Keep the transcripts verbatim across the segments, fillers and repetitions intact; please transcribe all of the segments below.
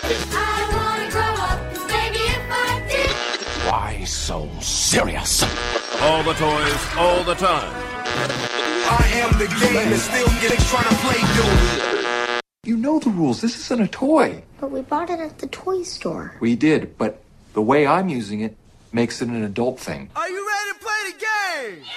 I wanna grow up, maybe if I did. Why so serious? All the toys, all the time. I am the game and still getting trying to play dude. You know the rules. This isn't a toy. But we bought it at the toy store. We did, but the way I'm using it makes it an adult thing. Are you ready to play the game?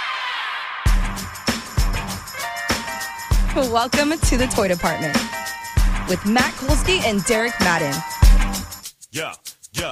Welcome to the Toy Department with Matt Kolsky and Derek Madden. Yeah, yeah.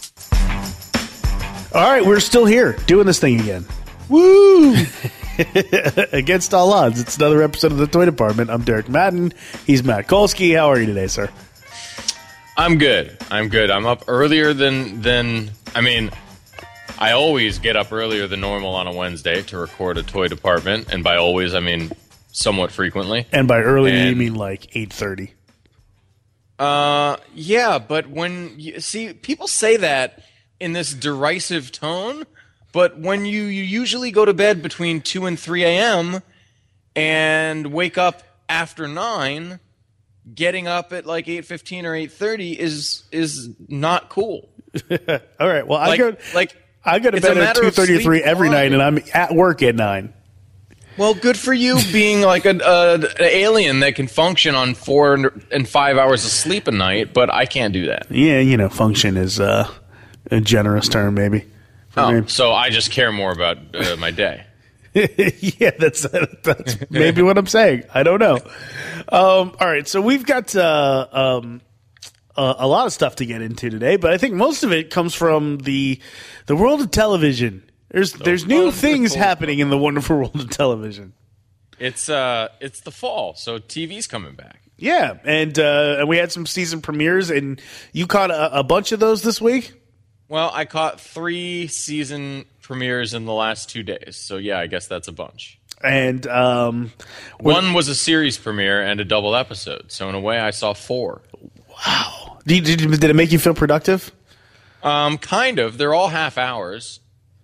All right, we're still here doing this thing again. Woo! Against all odds, it's another episode of the Toy Department. I'm Derek Madden. He's Matt Kolsky. How are you today, sir? I'm good. I'm good. I'm up earlier than than. I mean, I always get up earlier than normal on a Wednesday to record a Toy Department, and by always I mean somewhat frequently. And by early, and, you mean like eight thirty. Uh, yeah, but when you see people say that in this derisive tone, but when you, you usually go to bed between two and three a.m. and wake up after nine, getting up at like eight fifteen or eight thirty is is not cool. All right. Well, like, I go like I go to bed bed at two thirty three every night, and I'm at work at nine. Well, good for you being like a, a, an alien that can function on four and five hours of sleep a night, but I can't do that. Yeah, you know, function is uh, a generous term, maybe. Oh, me. So I just care more about uh, my day. Yeah, that's that's maybe what I'm saying. I don't know. Um, all right, so we've got uh, um, uh, a lot of stuff to get into today, but I think most of it comes from the the world of television. There's The there's new wonderful things happening in the wonderful world of television. It's uh, it's the fall, so T V's coming back. Yeah, and uh, and we had some season premieres, and you caught a, a bunch of those this week. Well, I caught three season premieres in the last two days, so yeah, I guess that's a bunch. And um, one was a series premiere and a double episode, so in a way, I saw four. Wow! Did did, did it make you feel productive? Um, kind of. They're all half hours.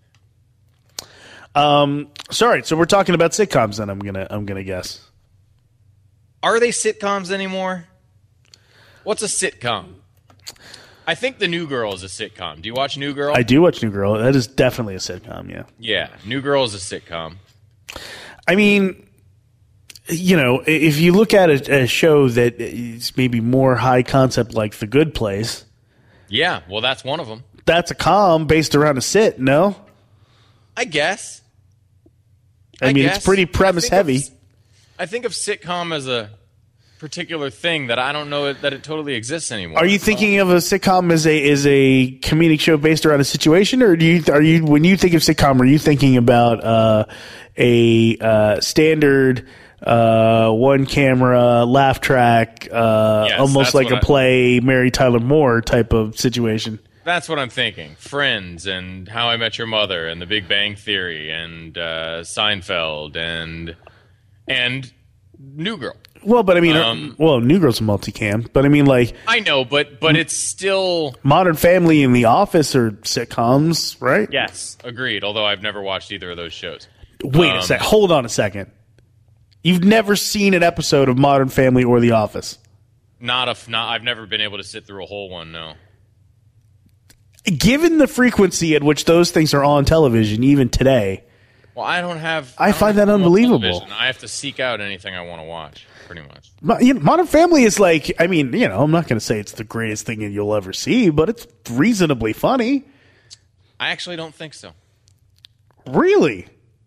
Um, sorry. So we're talking about sitcoms, then I'm gonna I'm gonna guess. Are they sitcoms anymore? What's a sitcom? I think The New Girl is a sitcom. Do you watch New Girl? I do watch New Girl. That is definitely a sitcom. Yeah. Yeah, New Girl is a sitcom. I mean, you know, if you look at a, a show that is maybe more high concept, like The Good Place. Yeah, well, that's one of them. That's a com based around a sit. No. I guess. I, I mean, guess. it's pretty premise I heavy. Of, I think of sitcom as a particular thing that I don't know that it totally exists anymore. Are you thinking of a sitcom as a as a comedic show based around a situation, or do you are you when you think of sitcom, are you thinking about uh, a uh, standard uh, one camera laugh track, uh, Yes, almost that's like a what I- play Mary Tyler Moore type of situation? That's what I'm thinking. Friends and How I Met Your Mother and The Big Bang Theory and uh, Seinfeld and and New Girl. Well, but I mean, Um, well, New Girl's a multicam, but I mean, like I know, but but it's still Modern Family and The Office are sitcoms, right? yes, agreed. Although I've never watched either of those shows. Wait a Um, sec. Hold on a second. You've never seen an episode of Modern Family or The Office? Not a not. I've never been able to sit through a whole one. No. Given the frequency at which those things are on television, even today, Well, I don't have. I don't find have that remote unbelievable. television. I have to seek out anything I want to watch, pretty much. Mo- you know, Modern Family is like, I mean, you know, I'm not going to say it's the greatest thing that you'll ever see, but it's reasonably funny. I actually don't think so. Really?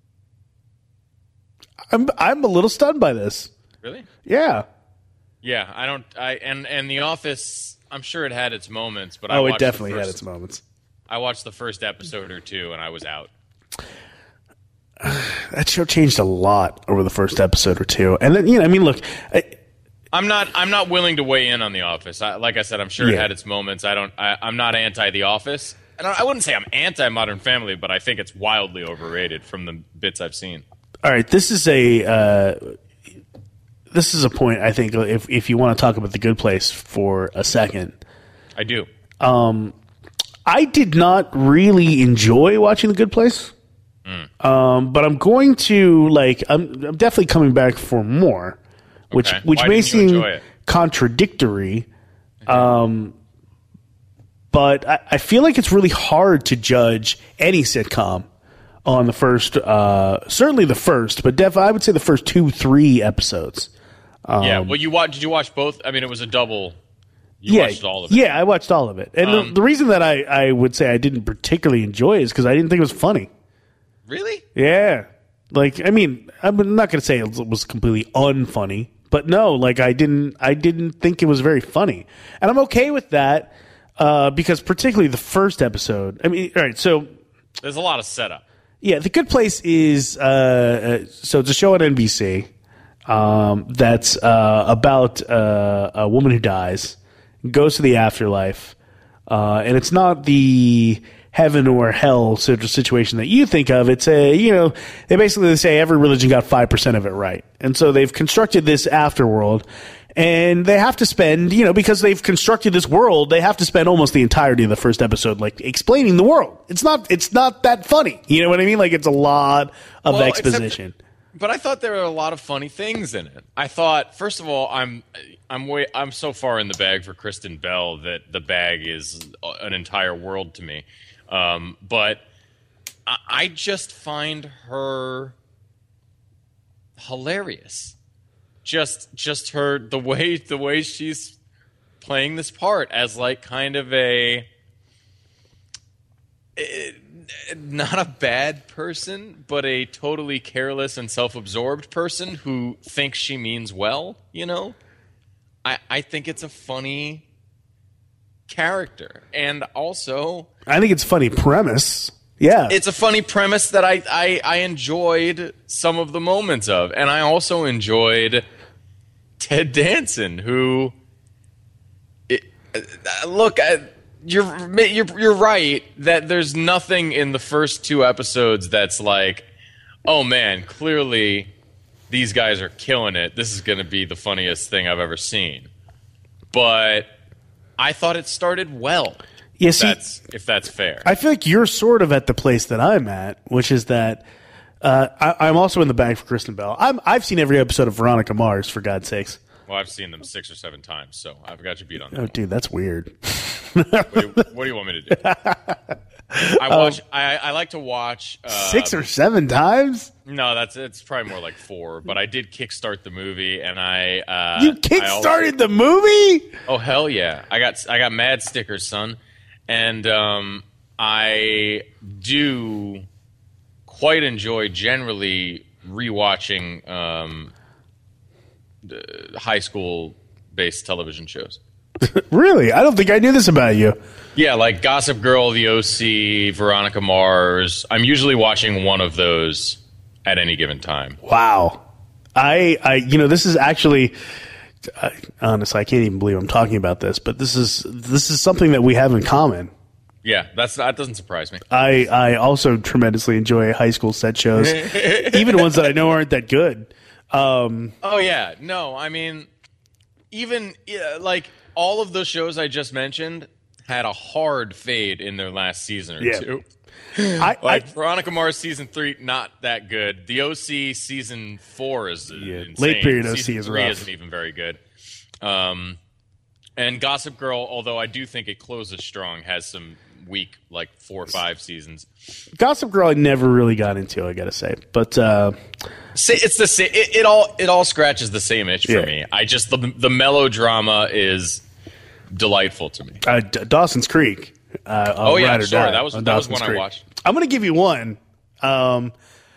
I'm I'm a little stunned by this. Really? Yeah. Yeah, I don't. I and and The Office. I'm sure it had its moments, but I Oh, it watched the definitely had first- its moments. I watched the first episode or two, and I was out. That show changed a lot over the first episode or two. And then, you know, I mean, look, I, I'm not. I'm not willing to weigh in on The Office. I, like I said, I'm sure it Yeah. had its moments. I don't. I, I'm not anti The Office. And I, I wouldn't say I'm anti Modern Family, but I think it's wildly overrated from the bits I've seen. all right, this is a uh, this is a point, I think, if if you want to talk about The Good Place for a second. I do. I did not really enjoy watching The Good Place. Mm. Um, but I'm going to, like, I'm, I'm definitely coming back for more, which Okay. which Why may didn't you seem enjoy it? contradictory. Um, but I, I feel like it's really hard to judge any sitcom on the first, uh, certainly the first, but def- I would say the first two, three episodes. Um, yeah. Well, you watch? Did you watch both? I mean, it was a double. You yeah, watched all of it. Yeah, I watched all of it. And Um, the, the reason that I, I would say I didn't particularly enjoy it is because I didn't think it was funny. Really? Yeah. Like, I mean, I'm not going to say it was completely unfunny, but no, like I didn't, I didn't think it was very funny. And I'm okay with that uh, because particularly the first episode, I mean, all right, so. There's a lot of setup. Yeah, The Good Place is, uh, uh, so it's a show on N B C um, that's uh, about uh, a woman who dies, goes to the afterlife, uh, and it's not the heaven or hell sort of situation that you think of. It's a, you know, they basically say every religion got five percent of it right. And so they've constructed this afterworld, and they have to spend, you know, because they've constructed this world, they have to spend almost the entirety of the first episode, like, explaining the world. It's not, it's not that funny. You know what I mean? Like, it's a lot of Well, exposition. except- But I thought there were a lot of funny things in it. I thought, first of all, I'm I'm way I'm so far in the bag for Kristen Bell that the bag is an entire world to me. Um, but I, I just find her hilarious. Just just her the way the way she's playing this part as like kind of a. It, not a bad person, but a totally careless and self-absorbed person who thinks she means well, you know? I, I think it's a funny character. And also... I think it's a funny premise. Yeah. It's a funny premise that I, I, I enjoyed some of the moments of. And I also enjoyed Ted Danson, who... It, look... I, You're you're you're right that there's nothing in the first two episodes that's like, oh man, clearly these guys are killing it. This is going to be the funniest thing I've ever seen. But I thought it started well. Yeah, if see, that's if that's fair. I feel like you're sort of at the place that I'm at, which is that uh, I, I'm also in the bag for Kristen Bell. I'm, I've seen every episode of Veronica Mars, for God's sakes. Well, I've seen them six or seven times, so I've got you beat on that. Oh, dude, that's weird. What do, you, what do you want me to do? I watch. Um, I, I like to watch uh, six or seven times. No, that's it's probably more like four. But I did kickstart the movie, and I uh, you I kickstarted also, the movie. Oh hell yeah! I got I got mad stickers, son, and um, I do quite enjoy generally rewatching um, high school based television shows. Really? I don't think I knew this about you. Yeah, like Gossip Girl, The O C, Veronica Mars. I'm usually watching one of those at any given time. Wow. I, I, you know, this is actually, I, honestly, I can't even believe I'm talking about this, but this is this is something that we have in common. Yeah, that's that doesn't surprise me. I, I also tremendously enjoy high school set shows, even ones that I know aren't that good. Um, oh yeah, no, I mean, even yeah, like. All of those shows I just mentioned had a hard fade in their last season or yeah. two. I, like I, Veronica Mars season three, not that good. The O C season four is yeah, insane. late period O C season is three rough. isn't even very good. Um, and Gossip Girl, although I do think it closes strong, has some weak like four or five seasons. Gossip Girl, I never really got into. I gotta say, but uh, say, it's the same. It, it all it all scratches the same itch for yeah. me. I just the the melodrama is delightful to me. Uh, D- Dawson's Creek. Uh, oh yeah, sure. Die that was that was one Creek. I watched. I'm going to give you one, um,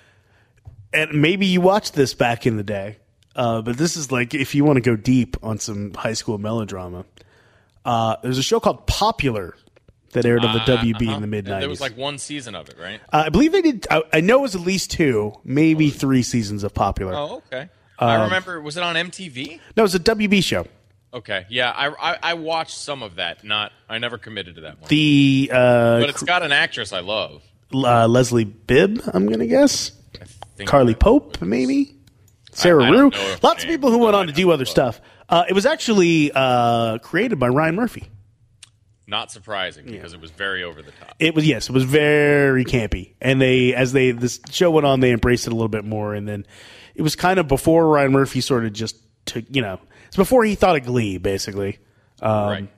and maybe you watched this back in the day, uh, but this is like if you want to go deep on some high school melodrama. Uh, there's a show called Popular that aired on the uh, W B uh-huh. in the mid nineties. There was like one season of it, right? Uh, I believe they did. I, I know it was at least two, maybe three seasons of Popular. Oh, okay. Um, I remember. Was it on M T V? No, it was a W B show. Okay, yeah, I, I I watched some of that. Not, I never committed to that one. The uh, but it's got an actress I love. uh, Leslie Bibb, I'm gonna guess. I think Carly I- Pope, maybe. Sarah I don't Rue. know if Lots of name- people who went no, on I to do don't other know. stuff. Uh, it was actually uh, created by Ryan Murphy. Not surprising because it was very over the top. It was yes, it was very campy, and they as they this show went on, they embraced it a little bit more, and then it was kind of before Ryan Murphy sort of just took, you know, it's before he thought of Glee, basically. Um, Right.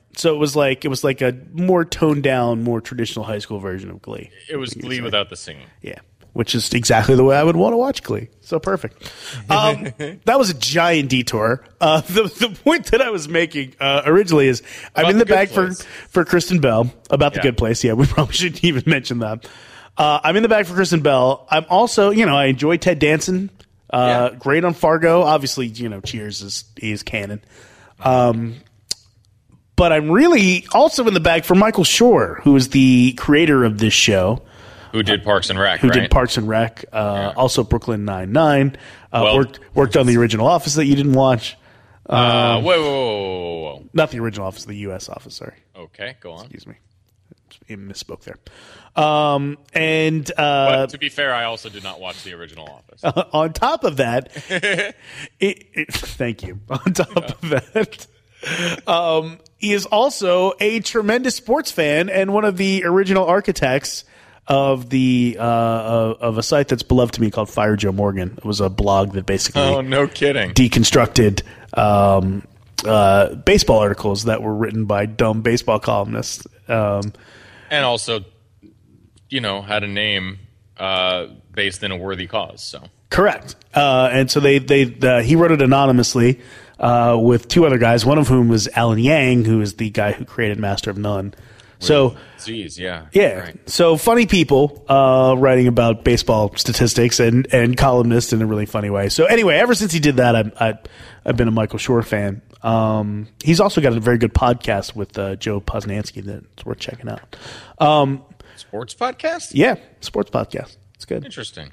So it was like it was like a more toned down, more traditional high school version of Glee. It was Glee without the singing. Yeah, which is exactly the way I would want to watch Glee. So perfect. Um, that was a giant detour. Uh, the the point that I was making uh, originally is I'm About in the, The Good bag for Place. for Kristen Bell about the Yeah. Good Place. Yeah, we probably shouldn't even mention that. Uh, I'm in the bag for Kristen Bell. I'm also, you know, I enjoy Ted Danson. Uh, Yeah. Great on Fargo. Obviously, you know, Cheers is is canon. Um, but I'm really also in the bag for Michael Schur, who is the creator of this show, Who did Parks and Rec, who right? did Parks and Rec, uh, Yeah. also Brooklyn Nine-Nine, uh, Well- worked worked on the original Office that you didn't watch. uh, whoa, whoa, whoa, whoa, Not the original Office, the U S Office, sorry. whoa. Okay, go on. Excuse me. I misspoke there. Um, and uh, But to be fair, I also did not watch the original Office. on top of that, it, it, thank you. On top of that, um, he is also a tremendous sports fan and one of the original architects of the uh, of of a site that's beloved to me called Fire Joe Morgan. It was a blog that basically Oh, no kidding. deconstructed um, uh, baseball articles that were written by dumb baseball columnists. Um, And also, you know, had a name uh, based in a worthy cause. So Correct. Uh, and so they they uh, he wrote it anonymously uh, with two other guys, one of whom was Alan Yang, who is the guy who created Master of None. So Geez, yeah. yeah, Right. so funny people uh, writing about baseball statistics and, and columnists in a really funny way. So anyway, ever since he did that, I've I, I've been a Michael Schur fan. Um, he's also got a very good podcast with uh, Joe Posnanski that's worth checking out. Um, Sports podcast? yeah, sports podcast. It's good. Interesting.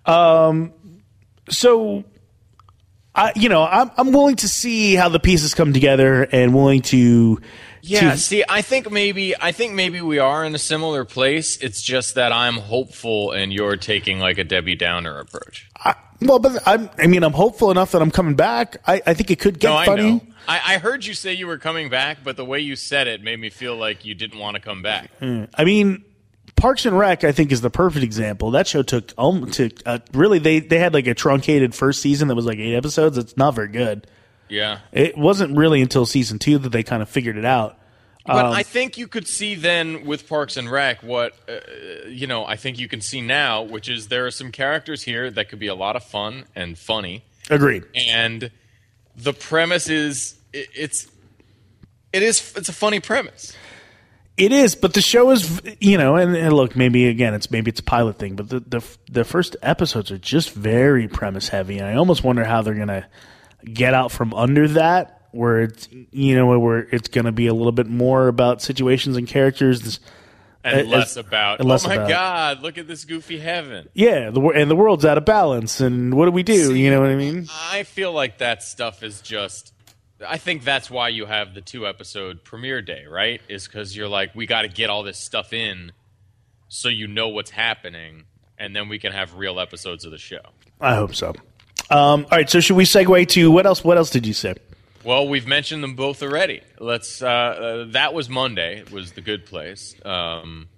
So, I you know, I'm I'm willing to see how the pieces come together and willing to. Yeah, to- see, I think maybe I think maybe we are in a similar place. It's just that I'm hopeful and you're taking like a Debbie Downer approach. I, well, but I'm. I mean, I'm hopeful enough that I'm coming back. I, I think it could get no, funny. I know. I, I heard you say you were coming back, but the way you said it made me feel like you didn't want to come back. I mean, Parks and Rec, I think, is the perfect example. That show took um, to uh, really they they had like a truncated first season that was like eight episodes. It's not very good. Yeah. It wasn't really until season two that they kind of figured it out. But Um, I think you could see then with Parks and Rec what, uh, you know, I think you can see now, which is there are some characters here that could be a lot of fun and funny. Agreed. And the premise is, it, it's, it is, it's a funny premise. It is, but the show is, you know, and, and look, maybe again, it's maybe it's a pilot thing, but the, the the first episodes are just very premise heavy, and I almost wonder how they're gonna get out from under that, where it's, you know, where it's gonna be a little bit more about situations and characters, And as- less about, and less oh my about- God, look at this goofy heaven. yeah, the wor- and the world's out of balance, and what do we do? See, you know what I mean? I feel like that stuff is just. I think that's why you have the two episode premiere day, right? Is because you're like, we got to get all this stuff in so you know what's happening, and then we can have real episodes of the show. I hope so. Um, all right, so should we segue to what else? What else did you say? Well, we've mentioned them both already. Let's. Uh, uh, that was Monday. Was The Good Place. Um,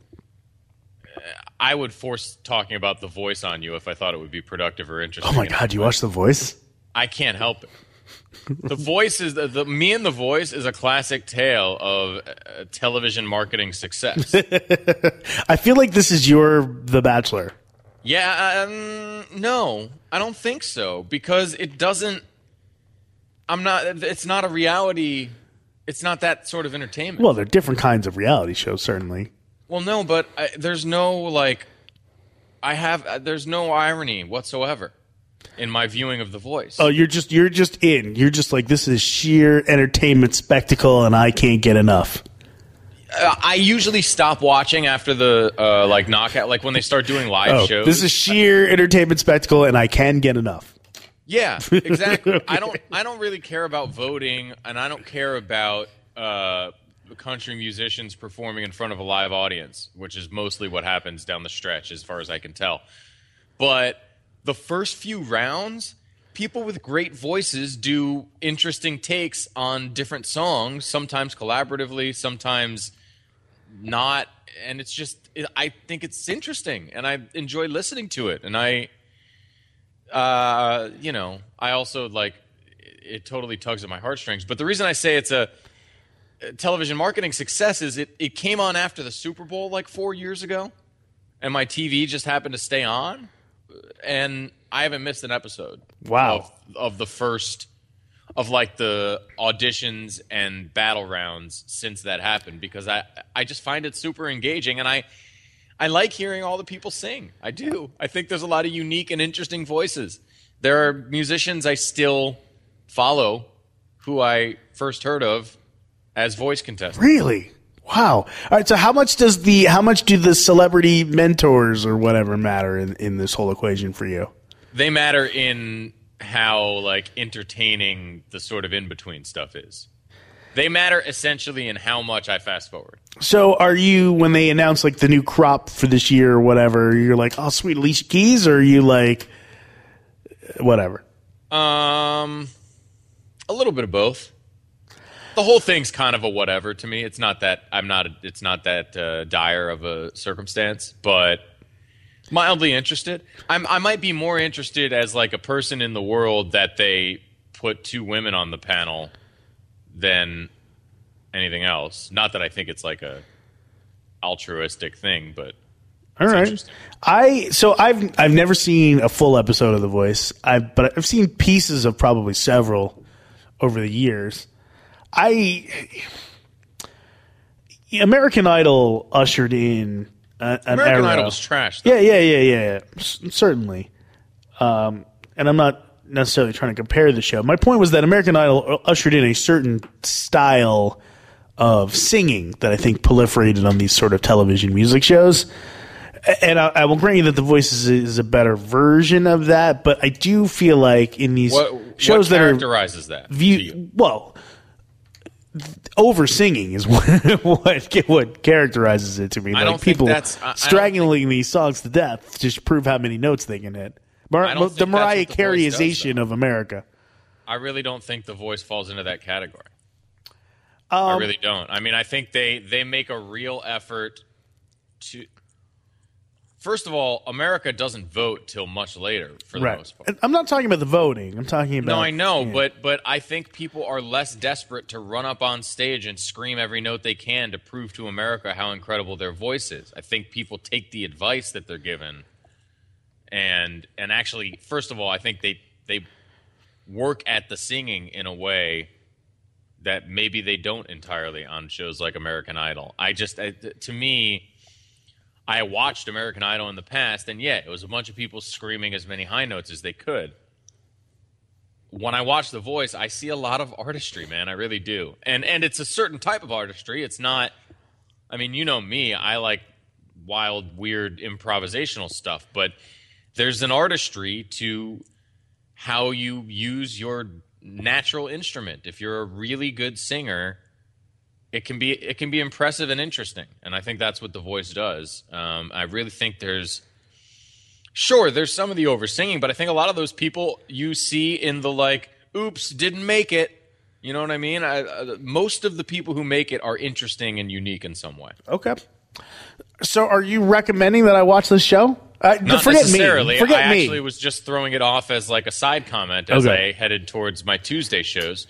I would force talking about The Voice on you if I thought it would be productive or interesting. Oh my enough, God, you but watched The Voice? I can't help it. The Voice is the, the Me and The Voice is a classic tale of uh, television marketing success. I feel like this is your The Bachelor. Yeah, um, no, I don't think so because it doesn't. I'm not. It's not a reality. It's not that sort of entertainment. Well, they're different kinds of reality shows, certainly. Well, no, but I, there's no like. I have. uh, There's no irony whatsoever in my viewing of The Voice. Oh, you're just you're just in. You're just like, this is sheer entertainment spectacle, and I can't get enough. Uh, I usually stop watching after the uh, like knockout, like when they start doing live Oh, shows. this is sheer entertainment spectacle, and I can get enough. Yeah, exactly. I don't. I don't really care about voting, and I don't care about uh, country musicians performing in front of a live audience, which is mostly what happens down the stretch, as far as I can tell. But the first few rounds, people with great voices do interesting takes on different songs, sometimes collaboratively, sometimes not, and it's just. I think it's interesting, and I enjoy listening to it, and I. Uh, you know, I also like it totally tugs at my heartstrings. But the reason I say it's a uh, television marketing success is it, it came on after the Super Bowl like four years ago, and my T V just happened to stay on, and I haven't missed an episode. Wow. Of, of the first of like the auditions and battle rounds since that happened, because I I just find it super engaging, and I I like hearing all the people sing. I do. I think there's a lot of unique and interesting voices. There are musicians I still follow who I first heard of as voice contestants. Really? Wow. All right. So how much does the how much do the celebrity mentors or whatever matter in, in this whole equation for you? They matter in how like entertaining the sort of in between stuff is. They matter essentially in how much I fast forward. So are you, when they announce like the new crop for this year or whatever, you're like, oh sweet, Alicia Keys, or are you like whatever? Um, a little bit of both. The whole thing's kind of a whatever to me. It's not that I'm not. It's not that uh, dire of a circumstance, but mildly interested. I'm. I might be more interested as like a person in the world that they put two women on the panel than anything else. Not that I think it's like a altruistic thing, but all right. I so I've I've never seen a full episode of The Voice. I but I've seen pieces of probably several over the years. I American Idol ushered in a, an American era. Idol was trash, though. Yeah, yeah, yeah, yeah, yeah. S- certainly. Um, and I'm not necessarily trying to compare the show. My point was that American Idol ushered in a certain style of singing that I think proliferated on these sort of television music shows. And I, I will grant you that The Voice is, is a better version of that, but I do feel like in these What, shows what that are characterizes that? view, to you? well, over singing is what, what what characterizes it to me. I Like don't think people that's- I- I don't strangling these songs to death just to prove how many notes they can hit. Mar- I don't the think that's Mariah what The Voice does, Careyization of America. I really don't think The Voice falls into that category. Um, I really don't. I mean, I think they, they make a real effort to. First of all, America doesn't vote till much later, for the right. most part. And I'm not talking about the voting. I'm talking about. No, I know, yeah. but but I think people are less desperate to run up on stage and scream every note they can to prove to America how incredible their voice is. I think people take the advice that they're given, and and actually, first of all, I think they they work at the singing in a way that maybe they don't entirely on shows like American Idol. I just, I, to me, I watched American Idol in the past, and yeah, it was a bunch of people screaming as many high notes as they could. When I watch The Voice, I see a lot of artistry, man. I really do. And and it's a certain type of artistry. It's not, I mean, you know me, I like wild, weird, improvisational stuff, but there's an artistry to how you use your natural instrument. If you're a really good singer, it can be it can be impressive and interesting, and I think that's what The Voice does. Um, I really think there's, sure, there's some of the over singing, but I think a lot of those people you see in the like, oops, didn't make it. You know what I mean? I, uh, most of the people who make it are interesting and unique in some way. Okay. So, are you recommending that I watch this show? Uh, Not forget necessarily. me. Forget I me. actually was just throwing it off as like a side comment as Okay. I headed towards my Tuesday shows.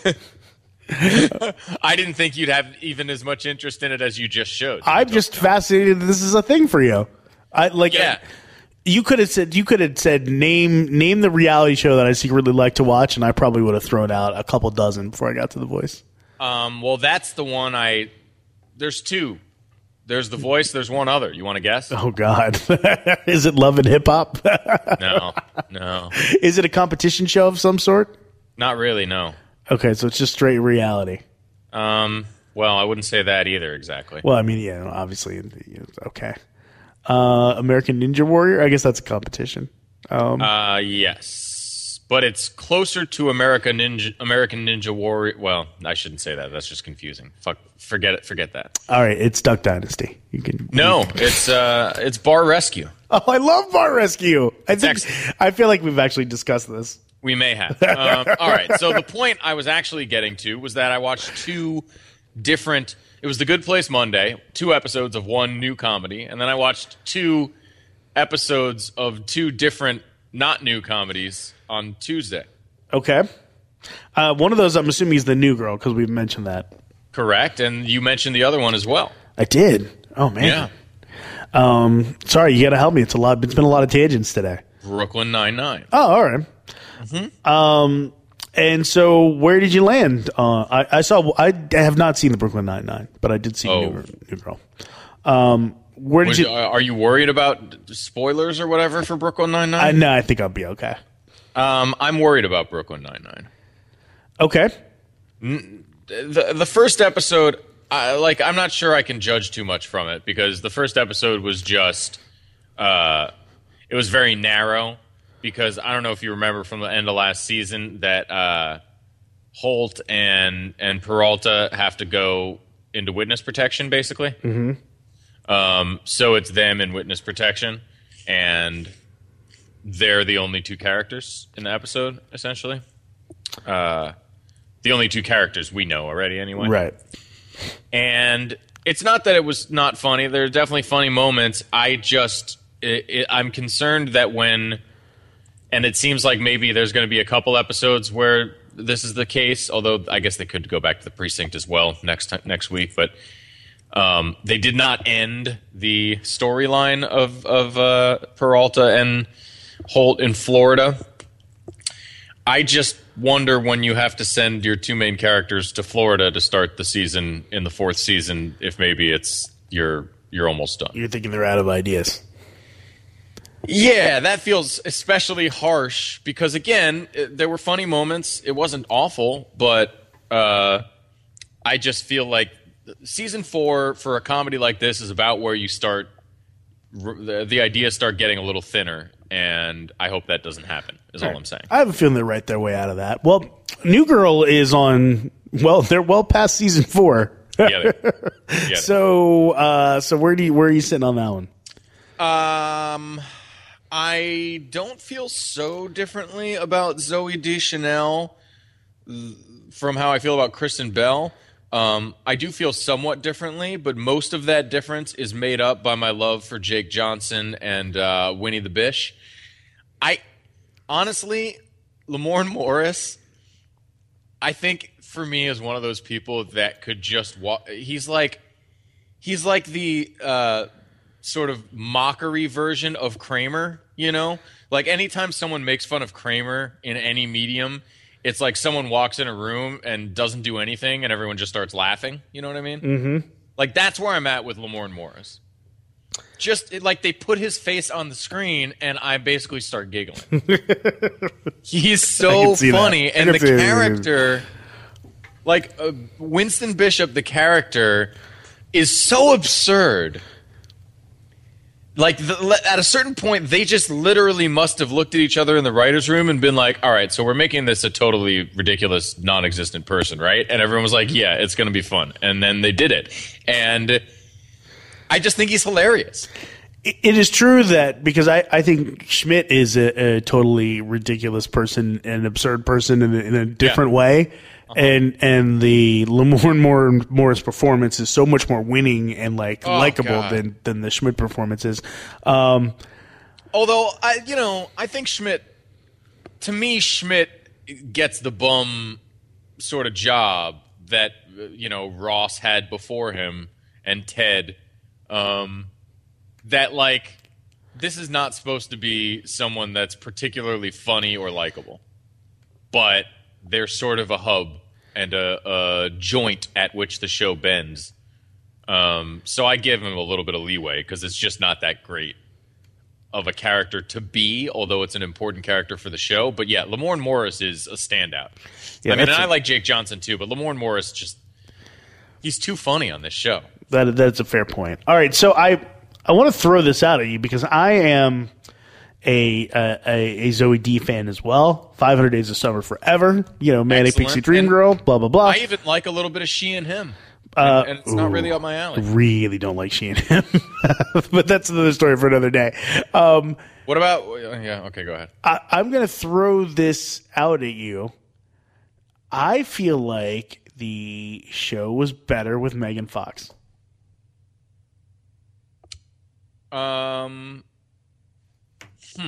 I didn't think you'd have even as much interest in it as you just showed. I'm just fascinated that this is a thing for you. I like. Yeah. You could have said you could have said name name the reality show that I secretly like to watch, and I probably would have thrown out a couple dozen before I got to The Voice. Um, well, that's the one I. There's two. There's The Voice. There's one other. You want to guess? Oh God, is it Love and Hip Hop? No, no, Is it a competition show of some sort? not really. No. Okay, so it's just straight reality. Um. Well, I wouldn't say that either. Exactly. Well, I mean, yeah, obviously, okay. Uh, American Ninja Warrior. I guess that's a competition. Um, Uh, yes, but it's closer to American Ninja, American Ninja Warrior. Well, I shouldn't say that. That's just confusing. Fuck, forget it. Forget that. all right, it's Duck Dynasty. You can No, it's uh, it's Bar Rescue. Oh, I love Bar Rescue. I think excellent. I feel like we've actually discussed this. We may have. Um, all right. So the point I was actually getting to was that I watched two different. It was The Good Place Monday, two episodes of one new comedy, and then I watched two episodes of two different not new comedies on Tuesday. Okay. Uh, one of those, I'm assuming, is the New Girl because we've mentioned that. Correct, and you mentioned the other one as well. I did. Oh man. Yeah. Um, sorry, you got to help me. It's a lot. It's been a lot of tangents today. Brooklyn Nine-Nine. Oh, all right. Mm-hmm. Um, and so where did you land? Uh, I, I saw. I have not seen the Brooklyn Nine Nine, but I did see Oh. New, New Girl. Um, where did Was- you? Are you worried about spoilers or whatever for Brooklyn Nine-Nine? I no, I think I'll be okay. Um, I'm worried about Brooklyn Nine-Nine. Okay. The the first episode, I, like, I'm not sure I can judge too much from it because the first episode was just, uh, it was very narrow because I don't know if you remember from the end of last season that uh, Holt and and Peralta have to go into witness protection, basically. Mm-hmm. Um, so it's them in witness protection, and they're the only two characters in the episode, essentially. Uh, the only two characters we know already, anyway. Right. And it's not that it was not funny. There are definitely funny moments. I just, it, it, I'm concerned that when, and it seems like maybe there's going to be a couple episodes where this is the case. Although I guess they could go back to the precinct as well next time, next week. But um, they did not end the storyline of of uh, Peralta and Holt in Florida. I just wonder when you have to send your two main characters to Florida to start the season in the fourth season, if maybe it's you're you're almost done. You're thinking they're out of ideas. Yeah, that feels especially harsh because again, it, there were funny moments. It wasn't awful, but uh, I just feel like season four for a comedy like this is about where you start the, the ideas start getting a little thinner. And I hope that doesn't happen, is all, all right. I'm saying. I have a feeling they're right their way out of that. Well, New Girl is on, well, they're well past season four. Yeah. yeah. So, uh, so where do you, where are you sitting on that one? Um, I don't feel so differently about Zoe Deschanel from how I feel about Kristen Bell. Um, I do feel somewhat differently, but most of that difference is made up by my love for Jake Johnson and uh, Winnie the Bish. I honestly, Lamorne Morris, I think for me is one of those people that could just walk. He's like, he's like the uh, sort of mockery version of Kramer. You know, like anytime someone makes fun of Kramer in any medium, it's like someone walks in a room and doesn't do anything, and everyone just starts laughing. You know what I mean? Mm-hmm. Like that's where I'm at with Lamorne Morris. Just it, like they put his face on the screen, and I basically start giggling. He's so funny, and the character, like uh, Winston Bishop, the character, is so absurd. Like the, at a certain point, they just literally must have looked at each other in the writers' room and been like, "All right, so we're making this a totally ridiculous, non-existent person, right?" And everyone was like, "Yeah, it's going to be fun." And then they did it, and I just think he's hilarious. It is true that because I, I think Schmidt is a, a totally ridiculous person, an absurd person in a, in a different yeah. way. Uh-huh. And and the Lamorne Morris performance is so much more winning and like oh, likable than, than the Schmidt performance is. Um, Although I, you know, I think Schmidt, to me, Schmidt gets the bum sort of job that you know Ross had before him and Ted. Um, that like this is not supposed to be someone that's particularly funny or likable, but they're sort of a hub and a, a joint at which the show bends. Um, so I give him a little bit of leeway because it's just not that great of a character to be, although it's an important character for the show. But yeah, Lamorne Morris is a standout. Yeah, I mean, and I like Jake Johnson too, but Lamorne Morris just he's too funny on this show. That that's a fair point. All right, so I I want to throw this out at you because I am a a, a Zoe D fan as well. five hundred Days of Summer Forever. You know, Manic Excellent. Pixie Dream and Girl. Blah blah blah. I even like a little bit of She and Him, uh, and, and it's not ooh, really up my alley. Really don't like She and Him, but that's another story for another day. Um, what about? Yeah, okay, go ahead. I, I'm going to throw this out at you. I feel like the show was better with Megan Fox. Um. Hmm.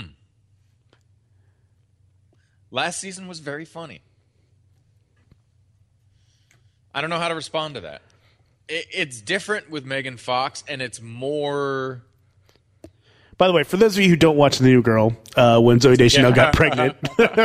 Last season was very funny. I don't know how to respond to that. It, it's different with Megan Fox, and it's more. By the way, for those of you who don't watch The New Girl, uh, when Zooey Deschanel Yeah. got pregnant,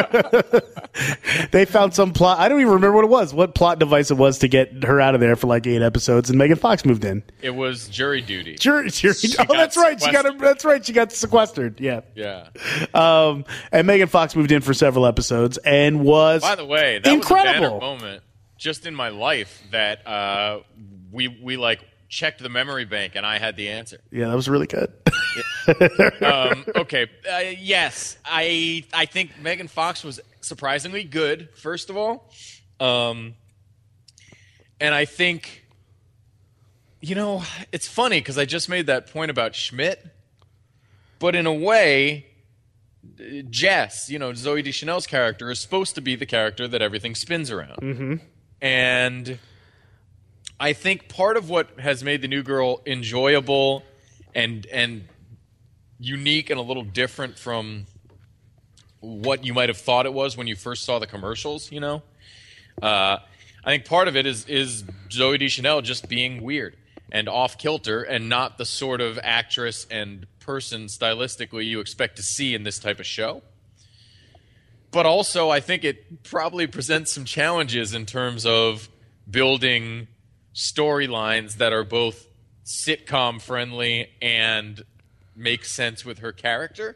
they found some plot. I don't even remember what it was, what plot device it was to get her out of there for like eight episodes, and Megan Fox moved in. It was jury duty. Jury, jury. She Oh, got that's right. She got. sequestered. That's right. She got sequestered. Yeah. Yeah. Um, and Megan Fox moved in for several episodes and was By the way, that incredible. was a banner moment just in my life that uh, we we like checked the memory bank and I had the answer. Yeah, that was really good. um, okay. Uh, yes, I I think Megan Fox was surprisingly good. First of all, um, and I think you know it's funny because I just made that point about Schmidt, but in a way, Jess, you know, Zooey Deschanel's character is supposed to be the character that everything spins around, mm-hmm. and I think part of what has made the New Girl enjoyable and and unique and a little different from what you might have thought it was when you first saw the commercials, you know, uh, I think part of it is is Zooey Deschanel just being weird and off kilter and not the sort of actress and person stylistically you expect to see in this type of show. But also, I think it probably presents some challenges in terms of building storylines that are both sitcom friendly and make sense with her character.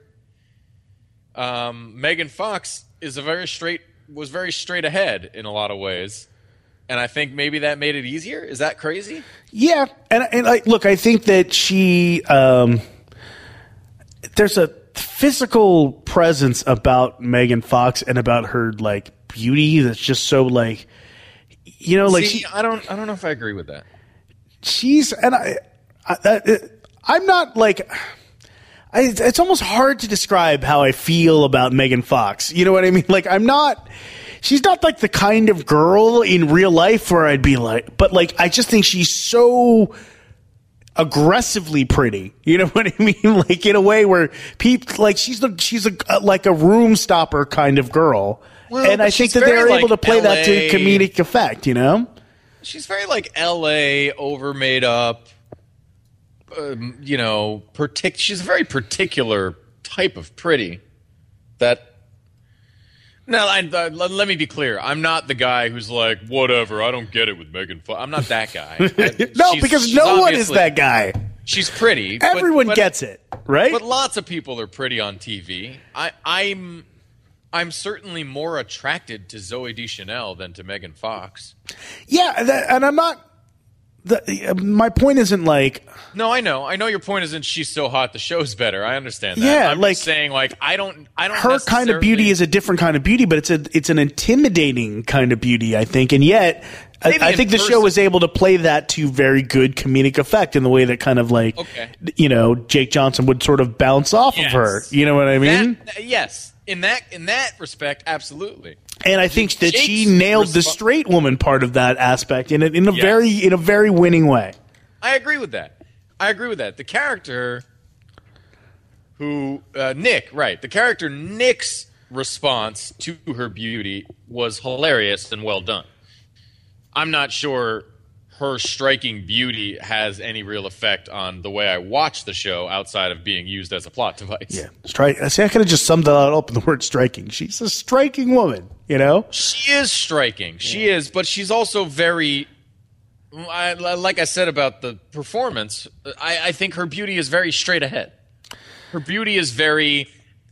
Um, Megan Fox is a very straight was very straight ahead in a lot of ways, and I think maybe that made it easier. Is that crazy? Yeah, and and like, look, I think that she um, there's a physical presence about Megan Fox and about her like beauty that's just so like you know like See, she, I don't I don't know if I agree with that. she's and I, I I I'm not like. I, it's almost hard to describe how I feel about Megan Fox. You know what I mean? Like, I'm not, she's not like the kind of girl in real life where I'd be like, but like, I just think she's so aggressively pretty. You know what I mean? Like, in a way where people, like, she's the, she's a, like a room stopper kind of girl. Well, and I but think she's that they're very, able to like, play that to L A comedic effect, you know? She's very like L A over made up. Um, you know, partic- she's a very particular type of pretty. That now, I, uh, let, let me be clear. I'm not the guy who's like, whatever. I don't get it with Megan Fox. I'm not that guy. I, No, she's- because she's no one is obviously- that guy. She's pretty. but- Everyone but- gets it, right? But lots of people are pretty on T V. I, I'm, I'm certainly more attracted to Zooey Deschanel than to Megan Fox. Yeah, that, and I'm not. The, uh, my point isn't like. No, I know. I know your point isn't she's so hot the show's better. I understand that. Yeah, I'm like- just saying like I don't I don't Her kind of beauty necessarily- is a different kind of beauty, but it's a it's an intimidating kind of beauty, I think. And yet, I, Maybe I in think the show person. was able to play that to very good comedic effect in the way that kind of like, Okay. you know, Jake Johnson would sort of bounce off Yes. of her. You know what I mean? That- yes. In that in that respect, absolutely. And I think that she Jake's nailed the respo- straight woman part of that aspect in a, in a Yes. very in a very winning way. I agree with that. I agree with that. The character who uh, Nick, right? The character Nick's response to her beauty was hilarious and well done. I'm not sure her striking beauty has any real effect on the way I watch the show outside of being used as a plot device. Yeah, strike. I see. I could have just summed that up in the word "striking." She's a striking woman. You know. She is striking. She is, but she's also very. I, like I said about the performance, I, I think her beauty is very straight ahead. Her beauty is very,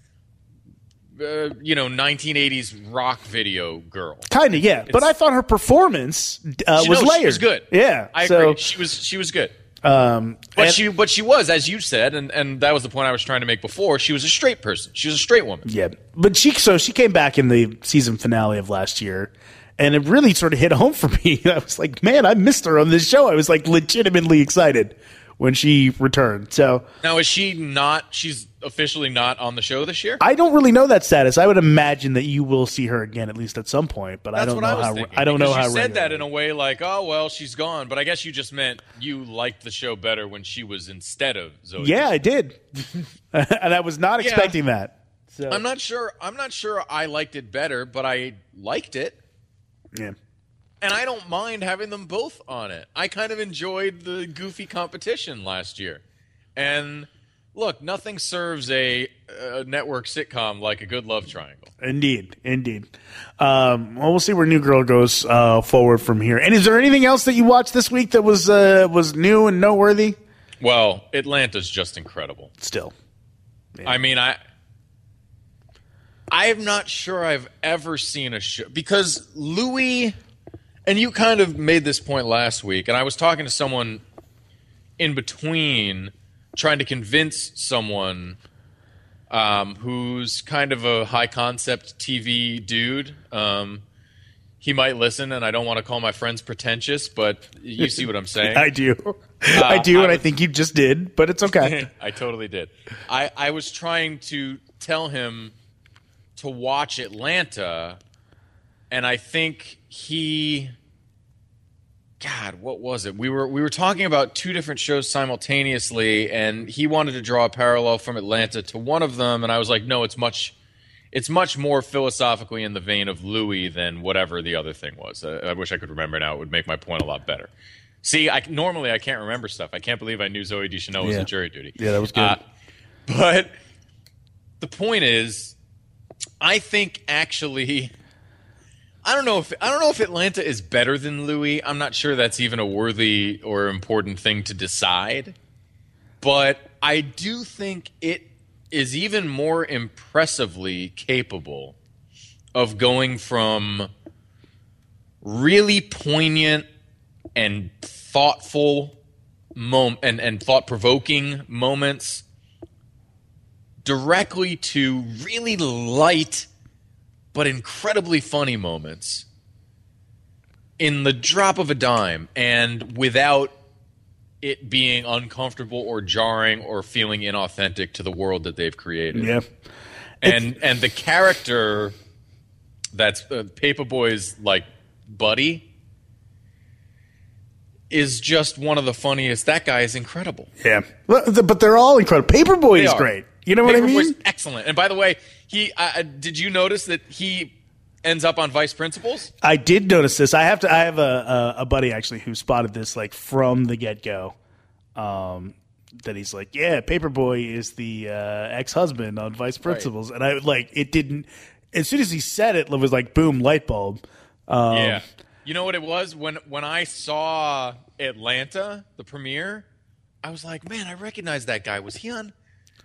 uh, you know, nineteen eighties rock video girl. Kind of, yeah. But I thought her performance uh, She- was no, layered. She was good. Yeah, I so, agree. She was she was good. Um, But and- she but she was, as you said, and, and that was the point I was trying to make before. She was a straight person. She was a straight woman. yeah, but she so she came back in the season finale of last year, and it really sort of hit home for me. I was like, man, I missed her on this show. I was like legitimately excited when she returned. So Now is she not? She's officially not on the show this year. I don't really know that status. I would imagine that you will see her again at least at some point, but I That's don't what know I was how. thinking. I don't know because how. you said that regularly. in a way like, oh well, she's gone. But I guess you just meant you liked the show better when she was instead of Zoe. Yeah, I did, and I was not Yeah. expecting that. So I'm not sure. I'm not sure I liked it better, but I liked it. yeah. and I don't mind having them both on it. I kind of enjoyed the goofy competition last year. And look, nothing serves a, a network sitcom like a good love triangle. Indeed, indeed. Um, well, we'll see where New Girl goes uh, forward from here. And is there anything else that you watched this week that was uh, was new and noteworthy? Well, Atlanta's just incredible. Still. Yeah. I mean, I... I'm not sure I've ever seen a show because Louis, and you kind of made this point last week, and I was talking to someone in between trying to convince someone um, who's kind of a high concept T V dude. Um, he might listen, and I don't want to call my friends pretentious, but you see what I'm saying. I do. Uh, I do, I and I was, think you just did, but it's okay. I totally did. I, I was trying to tell him to watch Atlanta, and I think he, God, what was it? We were we were talking about two different shows simultaneously, and he wanted to draw a parallel from Atlanta to one of them, and I was like, no, it's much, it's much more philosophically in the vein of Louis than whatever the other thing was. Uh, I wish I could remember now; it would make my point a lot better. See, I normally I can't remember stuff. I can't believe I knew Zooey Deschanel was yeah. in Jury Duty. Yeah, that was good. Uh, but the point is, I think actually, I don't know if I don't know if Atlanta is better than Louis. I'm not sure that's even a worthy or important thing to decide. But I do think it is even more impressively capable of going from really poignant and thoughtful mom- and, and thought-provoking moments directly to really light but incredibly funny moments in the drop of a dime and without it being uncomfortable or jarring or feeling inauthentic to the world that they've created. Yeah. And and the character that's uh, Paperboy's like buddy is just one of the funniest. That guy is incredible. Yeah. But they're all incredible. Paperboy They is are. great. You know what I mean? Paperboy's excellent. And by the way, he uh, did you notice that he ends up on Vice Principals? I did notice this. I have to. I have a, a, a buddy actually who spotted this like from the get go. Um, that he's like, yeah, Paperboy is the uh, ex husband on Vice Principals, and I like it didn't. As soon as he said it, it was like boom, light bulb. Um, Yeah. You know what it was when when I saw Atlanta, the premiere, I was like, man, I recognize that guy. Was he on?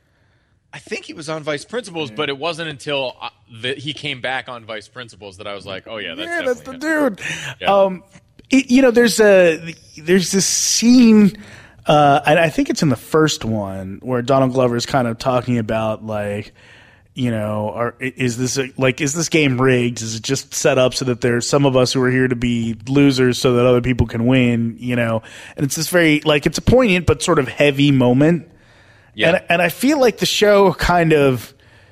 I think he was on Vice Principals, but it wasn't until uh, the, he came back on Vice Principals that I was like, oh yeah, that's yeah, that's the definitely dude. him. Yeah. Um, it, you know, there's a there's this scene, uh, and I think it's in the first one where Donald Glover is kind of talking about like, you know, are, is this a, like is this game rigged? Is it just set up so that there's some of us who are here to be losers so that other people can win? You know, and it's this very like it's a poignant but sort of heavy moment. Yeah. And, and I feel like the show kind of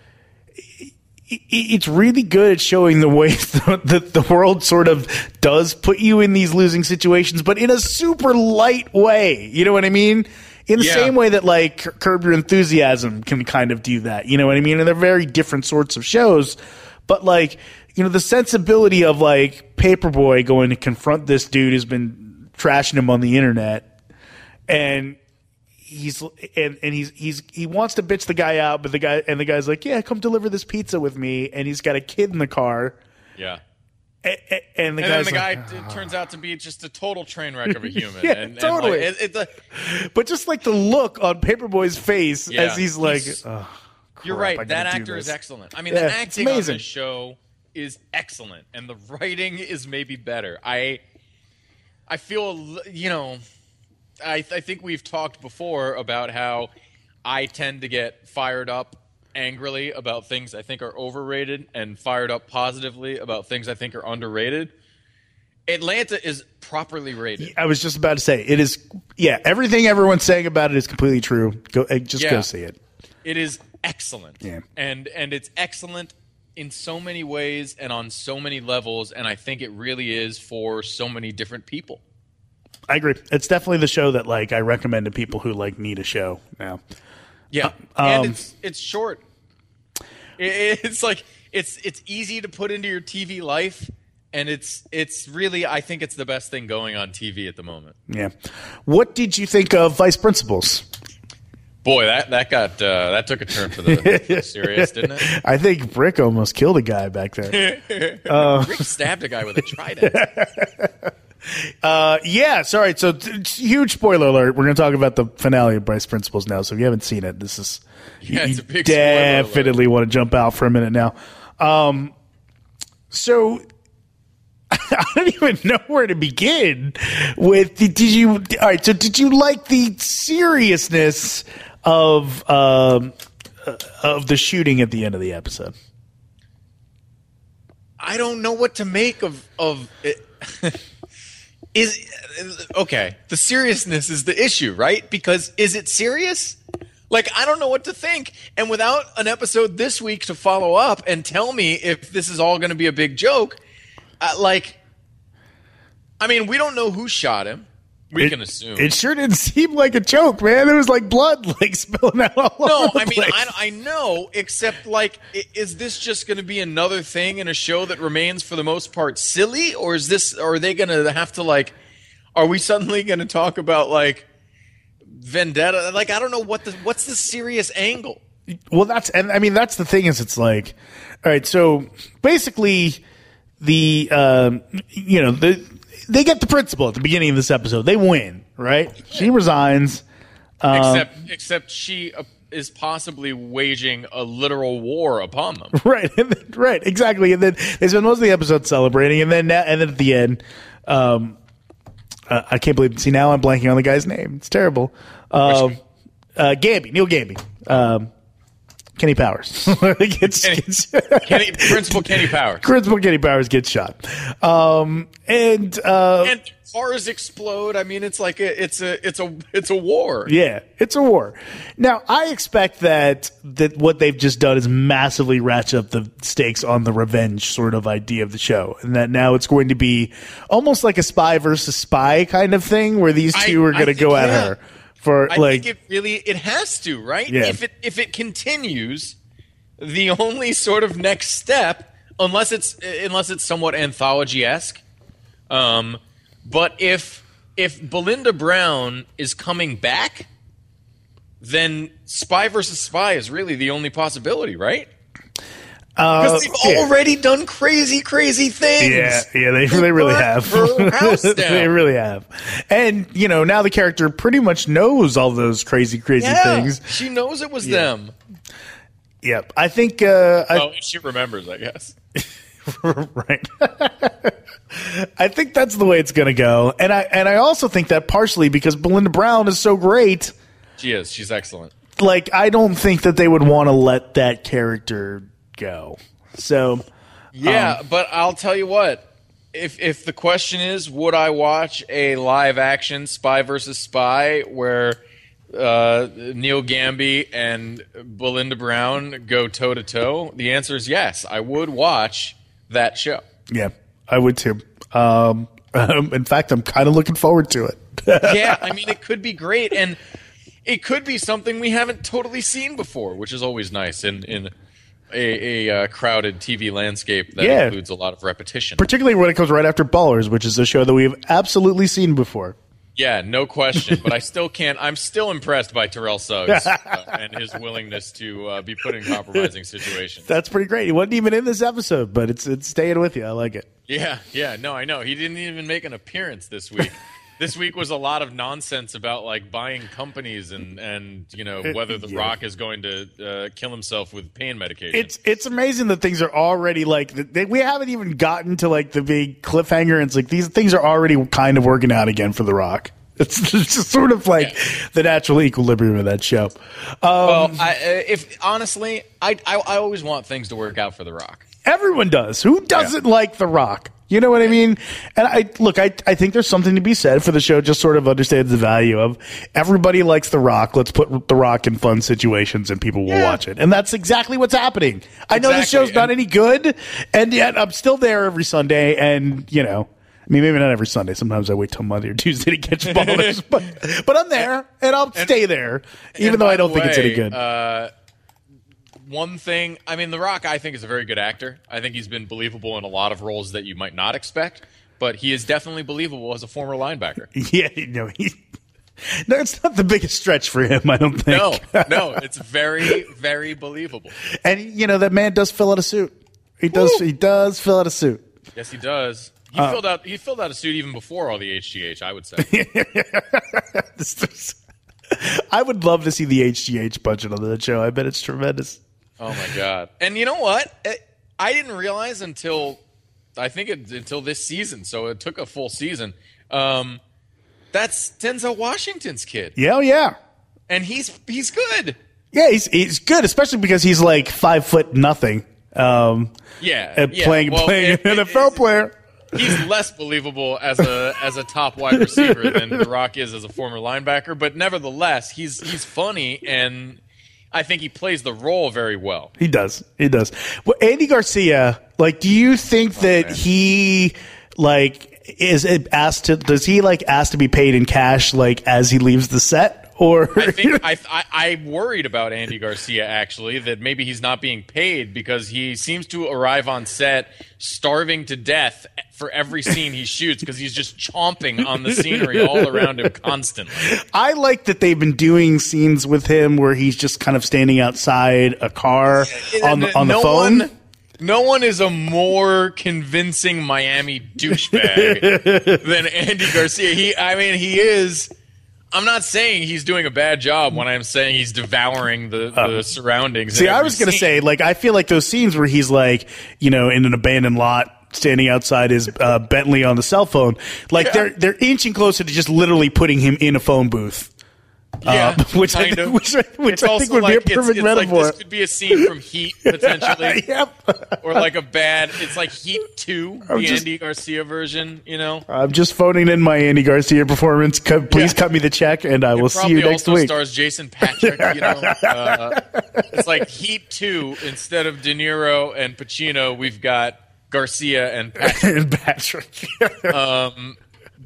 it, it's really good at showing the ways that the world sort of does put you in these losing situations, but in a super light way. You know what I mean? In the Yeah. same way that like Curb Your Enthusiasm can kind of do that. You know what I mean? And they're very different sorts of shows, but like, you know, the sensibility of like Paperboy going to confront this dude who's been trashing him on the internet, and he's and, and he's he's he wants to bitch the guy out, but the guy and the guy's like, yeah, come deliver this pizza with me, and he's got a kid in the car. Yeah. And, and the And then guy's the guy like, t- turns out to be just a total train wreck of a human. Yeah, and, totally. And like, it, it's a, but just like the look on Paperboy's face Yeah, as he's like, he's- oh, You're crap, I right. gotta That do actor is this. excellent. I mean, Yeah, the it's acting on amazing. this show is excellent, and the writing is maybe better. I, I feel, you know, I, I think we've talked before about how I tend to get fired up angrily about things I think are overrated, and fired up positively about things I think are underrated. Atlanta is properly rated. I was just about to say it is. Yeah, everything everyone's saying about it is completely true. Go, uh, just Yeah. go see it. It is excellent. Yeah. And and it's excellent in so many ways and on so many levels, and I think it really is for so many different people. I agree. It's definitely the show that like I recommend to people who like need a show now. Yeah. Um, and it's it's short. It, it's like it's it's easy to put into your T V life, and it's it's really I think it's the best thing going on T V at the moment. Yeah. What did you think of Vice Principals? Boy, that that got uh, that took a turn for the, for the serious, didn't it? I think Rick almost killed a guy back there. uh, Rick stabbed a guy with a trident. uh, yeah, sorry. So, t- t- huge spoiler alert. We're going to talk about the finale of Vice Principals now. So, if you haven't seen it, this is yeah, you, it's a big you definitely want to jump out for a minute now. Um, so. I don't even know where to begin with. Did you? All right. So, did you like the seriousness of um, uh, of the shooting at the end of the episode? I don't know what to make of of it. Is okay. The seriousness is the issue, right? Because is it serious? Like, I don't know what to think. And without an episode this week to follow up and tell me if this is all going to be a big joke. Uh, like, I mean, we don't know who shot him. We it, can assume. It sure didn't seem like a joke, man. There was like blood like spilling out all no, over the I mean, place. I, I know, except like, is this just going to be another thing in a show that remains for the most part silly, or is this? Or are they going to have to like? Are we suddenly going to talk about like vendetta? Like, I don't know what the what's the serious angle. Well, that's and I mean that's the thing is it's like, all right, so basically. The um, you know the they get the principal at the beginning of this episode. They win, right? She resigns. Um, except except she uh, is possibly waging a literal war upon them. Right, and then, right, exactly. And then they spend most of the episode celebrating, and then and then at the end, um, uh, I can't believe. See, now I'm blanking on the guy's name. It's terrible. Um, uh, Gamby, Neil Gamby. Um, Kenny Powers. gets, Kenny, gets, Kenny, Principal Kenny Powers. Principal Kenny Powers gets shot. Um, and uh, and cars explode. I mean, it's like a, it's a it's a it's a war. Yeah, it's a war. Now, I expect that that what they've just done is massively ratchet up the stakes on the revenge sort of idea of the show, and that now it's going to be almost like a spy versus spy kind of thing, where these two I, are going to go yeah. at her. For I like, think it really it has to, right? Yeah. If it if it continues, the only sort of next step, unless it's unless it's somewhat anthology-esque, um, but if if Belinda Brown is coming back, then Spy versus Spy is really the only possibility, right? Because uh, they've yeah. already done crazy, crazy things. Yeah, yeah, they, they really have. Her house down. They really have. And, you know, now the character pretty much knows all those crazy, crazy yeah, things. She knows it was Yeah. them. Yep. I think. Uh, I, Oh, she remembers, I guess. right. I think that's the way it's going to go. And I, and I also think that partially because Belinda Brown is so great. She is. She's excellent. Like, I don't think that they would want to let that character go. So. Yeah, um, but I'll tell you what. If if the question is, would I watch a live action Spy versus Spy where uh, Neil Gamby and Belinda Brown go toe to toe? The answer is yes. I would watch that show. Yeah, I would too. Um, in fact, I'm kind of looking forward to it. Yeah, I mean, it could be great, and it could be something we haven't totally seen before, which is always nice in in a, a uh, crowded T V landscape that Yeah. includes a lot of repetition. Particularly when it comes right after Ballers, which is a show that we've absolutely seen before. Yeah, no question. But I still can't. I'm still impressed by Terrell Suggs uh, and his willingness to uh, be put in compromising situations. That's pretty great. He wasn't even in this episode, but it's it's staying with you. I like it. Yeah, yeah. No, I know. He didn't even make an appearance this week. This week was a lot of nonsense about like buying companies and, and you know whether The Yeah. Rock is going to uh, kill himself with pain medication. It's it's amazing that things are already like they, we haven't even gotten to like the big cliffhanger. And it's like these things are already kind of working out again for The Rock. It's, it's just sort of like Yeah. the natural equilibrium of that show. Um, well, I, uh, if honestly, I, I I always want things to work out for The Rock. Everyone does. Who doesn't like The Rock? You know what I mean? And I look, I I think there's something to be said for the show. Just sort of understands the value of everybody likes The Rock. Let's put The Rock in fun situations, and people will Yeah. watch it. And that's exactly what's happening. I know this Exactly. show's not And- any good, and yet I'm still there every Sunday. And you know, I mean, maybe not every Sunday. Sometimes I wait till Monday or Tuesday to catch Ballers, but but I'm there, and I'll stay there, even And though by I don't the think it's any way, good. Uh, one thing. I mean, The Rock, I think, is a very good actor. I think he's been believable in a lot of roles that you might not expect, but he is definitely believable as a former linebacker. Yeah, no, he, no, it's not the biggest stretch for him, I don't think. No, no, it's very, very believable. And, you know, that man does fill out a suit. He does, Woo! he does fill out a suit. Yes, he does. He Uh, filled out. He filled out a suit even before all the H G H. I would say. I would love to see the H G H budget on that show. I bet it's tremendous. Oh my god! And you know what? It, I didn't realize until I think it, until this season. So it took a full season. Um, that's Denzel Washington's kid. Yeah, oh, yeah, and he's he's good. yeah. He's he's good, especially because he's like five foot nothing. Um, Yeah, and yeah. playing Well, playing it- an it- N F L player. He's less believable as a as a top wide receiver than The Rock is as a former linebacker, but nevertheless, he's he's funny, and I think he plays the role very well. He does. He does. Well, Andy Garcia, like, do you think that man. he like is asked to? Does he like ask to be paid in cash like as he leaves the set? Or I think I, I I worried about Andy Garcia actually that maybe he's not being paid because he seems to arrive on set starving to death for every scene he shoots because he's just chomping on the scenery all around him constantly. I like that they've been doing scenes with him where he's just kind of standing outside a car on the on the no phone. One, no one is a more convincing Miami douchebag than Andy Garcia. He, I mean, he is. I'm not saying he's doing a bad job when I'm saying he's devouring the, the surroundings. See, in I every was going to scene. say, like, I feel like those scenes where he's like, you know, in an abandoned lot, standing outside his uh, Bentley on the cell phone, like Yeah. they're they're inching closer to just literally putting him in a phone booth. Yeah, Uh, which I kind think- of. which I- which It's I think also would be a like, it's- perfect it's metaphor. Like this could be a scene from Heat potentially, Yep. or like a bad. It's like Heat Two, I'm the just- Andy Garcia version. You know, I'm just phoning in my Andy Garcia performance. Co- Please Yeah. cut me the check, and I will it see probably you next also week. stars Jason Patrick. You know, uh, it's like Heat Two instead of De Niro and Pacino. We've got Garcia and Patrick. And Patrick. Um,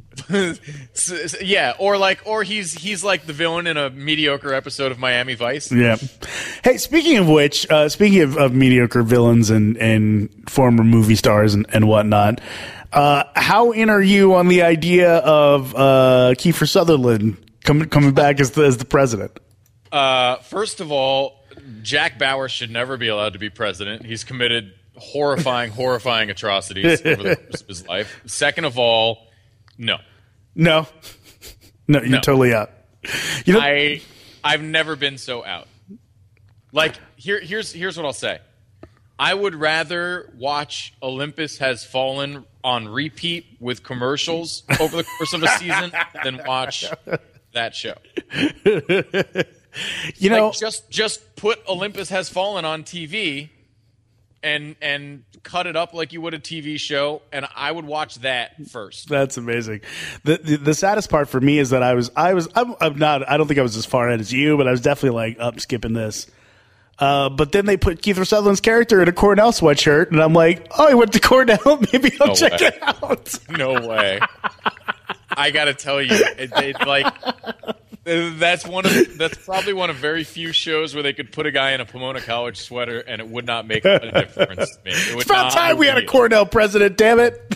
s- s- yeah, or like, or he's he's like the villain in a mediocre episode of Miami Vice. Yeah. Hey, speaking of which, uh, speaking of, of mediocre villains and, and former movie stars and, and whatnot, uh, how in are you on the idea of uh, Kiefer Sutherland coming coming back as the, as the president? Uh, first of all, Jack Bauer should never be allowed to be president. He's committed horrifying, horrifying atrocities over the course of his life. Second of all, no. No, no, you're No. totally out. You know, I I've never been so out. Like here here's here's what I'll say. I would rather watch Olympus Has Fallen on repeat with commercials over the course of a season than watch that show. you know, Like just just put Olympus Has Fallen on T V and and cut it up like you would a T V show, and I would watch that first. that's amazing. The, the the saddest part for me is that I was I was I'm, I'm not I don't think I was as far ahead as you, but I was definitely like up oh, skipping this. Uh, but then they put Kiefer Sutherland's character in a Cornell sweatshirt, and I'm like, oh, he went to Cornell. Maybe I'll No check way. it out. No way. I gotta tell you, it, it, like that's one of that's probably one of very few shows where they could put a guy in a Pomona College sweater and it would not make a difference to me. It would It's about not time we had a be- Cornell president. Damn it!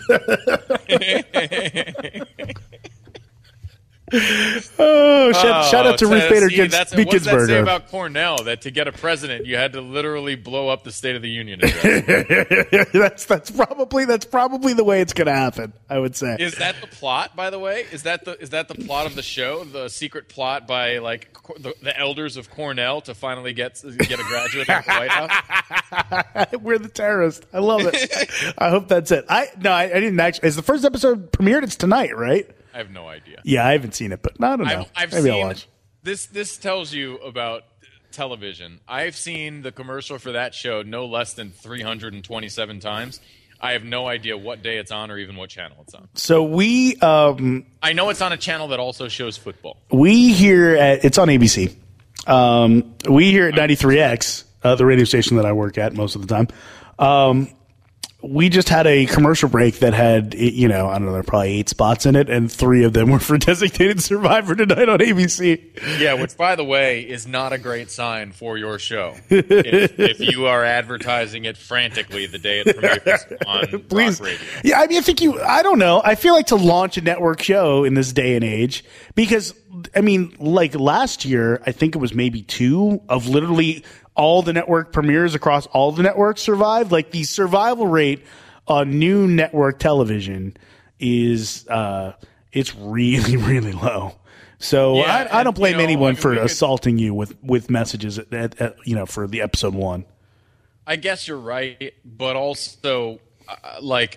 oh, shout, shout out to Oh, Ruth Bader see, Gins- that's- What does that say Ginsburger. about Cornell? That to get a president, you had to literally blow up the State of the Union address. that's that's probably that's probably the way it's going to happen. I would say. Is that the plot, by the way? Is that the is that the plot of the show? The secret plot by like Cor- the, the elders of Cornell to finally get get a graduate in the White House? We're the terrorists. I love it. I hope that's it. I no, I, I didn't actually. Is the first episode premiered? It's tonight, right? I have no idea. Yeah, I haven't seen it, but I don't know. I've, I've Maybe I'll seen watch. this. This tells you about television. I've seen the commercial for that show no less than three hundred twenty-seven times. I have no idea what day it's on or even what channel it's on. So we um I know it's on a channel that also shows football. we here at it's on A B C. Um, we here at ninety-three X, uh, the radio station that I work at most of the time. Um, we just had a commercial break that had, you know, I don't know, there were probably eight spots in it, and three of them were for Designated Survivor tonight on A B C. Yeah, which, by the way, is not a great sign for your show. if, if you are advertising it frantically the day it premieres on Please. Rock Radio. Yeah, I mean, I think you, I don't know. I feel like to launch a network show in this day and age, because, I mean, like last year, I think it was maybe two of literally all the network premieres across all the networks survived. Like the survival rate on new network television is, uh, it's really, really low. So Yeah, I, I don't and, blame you know, anyone I mean, for we could- assaulting you with, with messages at, at, at, you know, for the episode one. I guess you're right, but also, uh, like,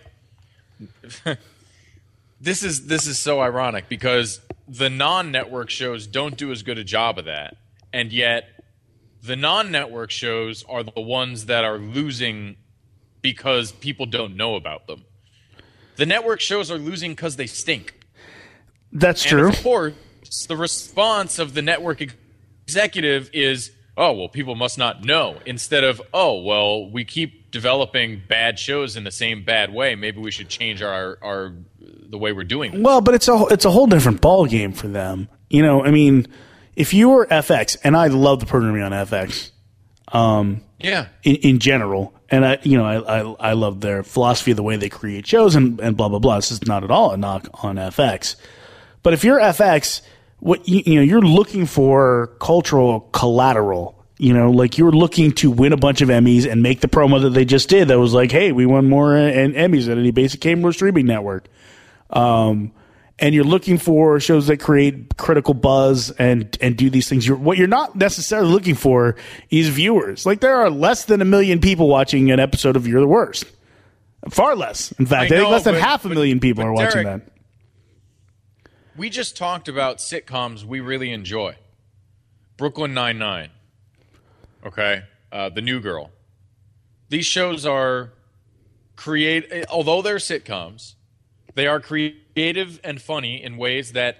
this is this is so ironic because the non-network shows don't do as good a job of that, and yet the non-network shows are the ones that are losing because people don't know about them. The network shows are losing because they stink. That's And true. of course, the response of the network ex- executive is, oh, well, people must not know, instead of, oh, well, we keep developing bad shows in the same bad way. Maybe we should change our, our the way we're doing it. Well, but it's a it's a whole different ball game for them. You know, I mean, if you were F X, and I love the programming on F X, um, Yeah. in, in general, and I, you know, I, I I love their philosophy of the way they create shows and, and blah blah blah. This is not at all a knock on F X, but if you're F X, what you, you know, you're looking for cultural collateral. You know, like you're looking to win a bunch of Emmys and make the promo that they just did that was like, hey, we won more uh, Emmys than any basic cable or streaming network. Um, and you're looking for shows that create critical buzz and, and do these things. You're, what you're not necessarily looking for is viewers. Like there are less than a million people watching an episode of You're the Worst. Far less. In fact, I, I think know, less than but- half a but- million people but are watching Derek- that. We just talked about sitcoms we really enjoy. Brooklyn Nine-Nine. Okay? Uh, The New Girl. These shows are create although they're sitcoms, they are creative and funny in ways that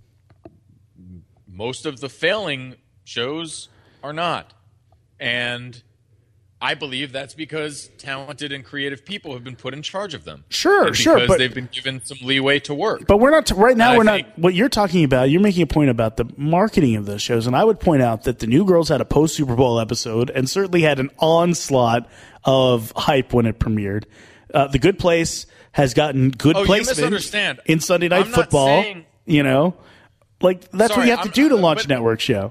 most of the failing shows are not. And I believe that's because talented and creative people have been put in charge of them. Sure, And sure, Because but- they've been given some leeway to work. But we're not t- right now. And I We're think- not. What you're talking about, you're making a point about the marketing of those shows, and I would point out that the New Girls had a post Super Bowl episode, and certainly had an onslaught of hype when it premiered. Uh, the Good Place has gotten good Oh, you placement misunderstand. in Sunday Night I'm not Football. saying- You know, like that's what Sorry, you have to I'm- do to uh, launch but- a network show.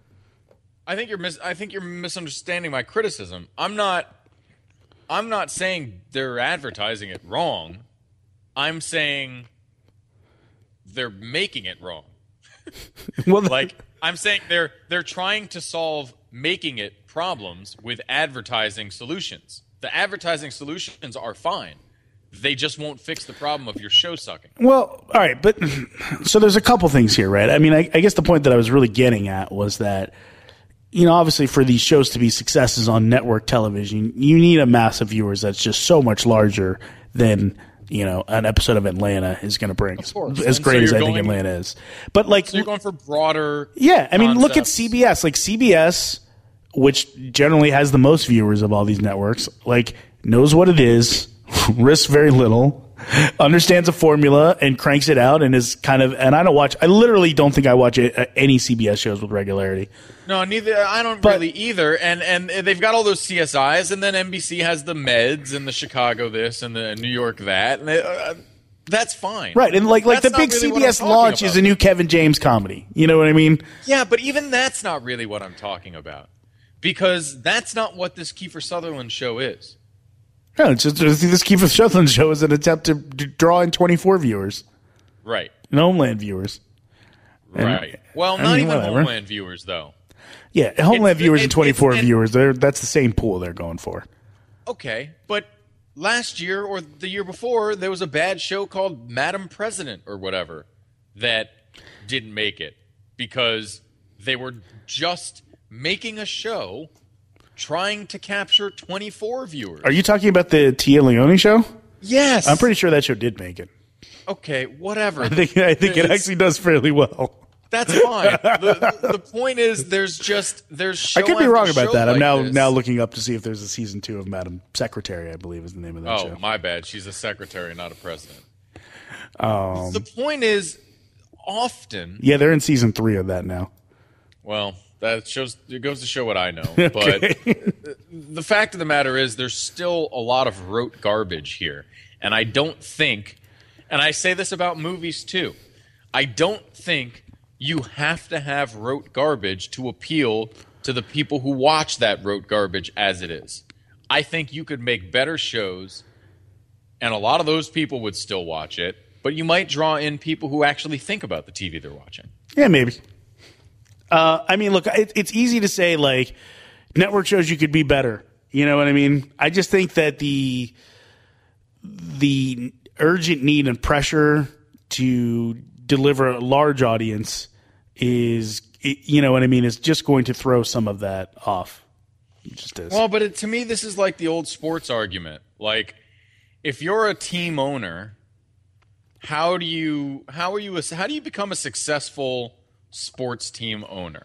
I think you're mis- I think you're misunderstanding my criticism. I'm not I'm not saying they're advertising it wrong. I'm saying they're making it wrong. Well, Like I'm saying they're they're trying to solve making it problems with advertising solutions. The advertising solutions are fine. They just won't fix the problem of your show sucking. Well, all right, but so there's a couple things here, right? I mean, I, I guess the point that I was really getting at was that, you know, obviously for these shows to be successes on network television, you need a mass of viewers that's just so much larger than, you know, an episode of Atlanta is going to bring. Of course. As And great so as I you're think going- Atlanta is. But like, So you're going for broader yeah, I mean, look at concepts. C B S. Like C B S, which generally has the most viewers of all these networks, like knows what it is, risks very little, understands a formula, and cranks it out, and is kind of. And I don't watch. I literally don't think I watch a, any C B S shows with regularity. No, neither. I don't But- really either. And and they've got all those C S Is, and then N B C has the Meds and the Chicago this and the New York that, and they, uh, that's fine. Right, and like like That's the not big really what C B S I'm talking launch about. is a new Kevin James comedy. You know what I mean? Yeah, but even that's not really what I'm talking about, because that's not what this Kiefer Sutherland show is. Yeah, it's just, this Kiefer Sutherland show is an attempt to d- draw in twenty-four viewers, Right. and Homeland viewers. And- Right. Well, I not mean, even whatever. Homeland viewers though. Yeah, Homeland It's- viewers it- and twenty-four it's- and- viewers. They're, that's the same pool they're going for. Okay, but last year or the year before, there was a bad show called Madam President or whatever that didn't make it because they were just making a show trying to capture twenty-four viewers. Are you talking about the Tia Leone show? Yes. I'm pretty sure that show did make it. Okay, whatever. I think I think it It's- actually does fairly well. That's fine. The, the point is, there's just there's. Show I could be after wrong about show that. I'm like now this. now looking up to see if there's a season two of Madam Secretary. I believe is the name of that Oh, show. my bad. She's a secretary, not a president. Um, The point is, often. yeah, they're in season three of that now. Well, that shows. It goes to show what I know. But the fact of the matter is, there's still a lot of rote garbage here, and I don't think. And I say this about movies too. I don't think you have to have rote garbage to appeal to the people who watch that rote garbage as it is. I think you could make better shows, and a lot of those people would still watch it, but you might draw in people who actually think about the T V they're watching. Yeah, maybe. Uh, I mean, look, it, it's easy to say, like, network shows you could be better. You know what I mean? I just think that the the urgent need and pressure to deliver a large audience is, you know what I mean, is just going to throw some of that off. It just is. Well, but it, to me, this is like the old sports argument. Like, if you're a team owner, how do you how are you a, how do you become a successful sports team owner?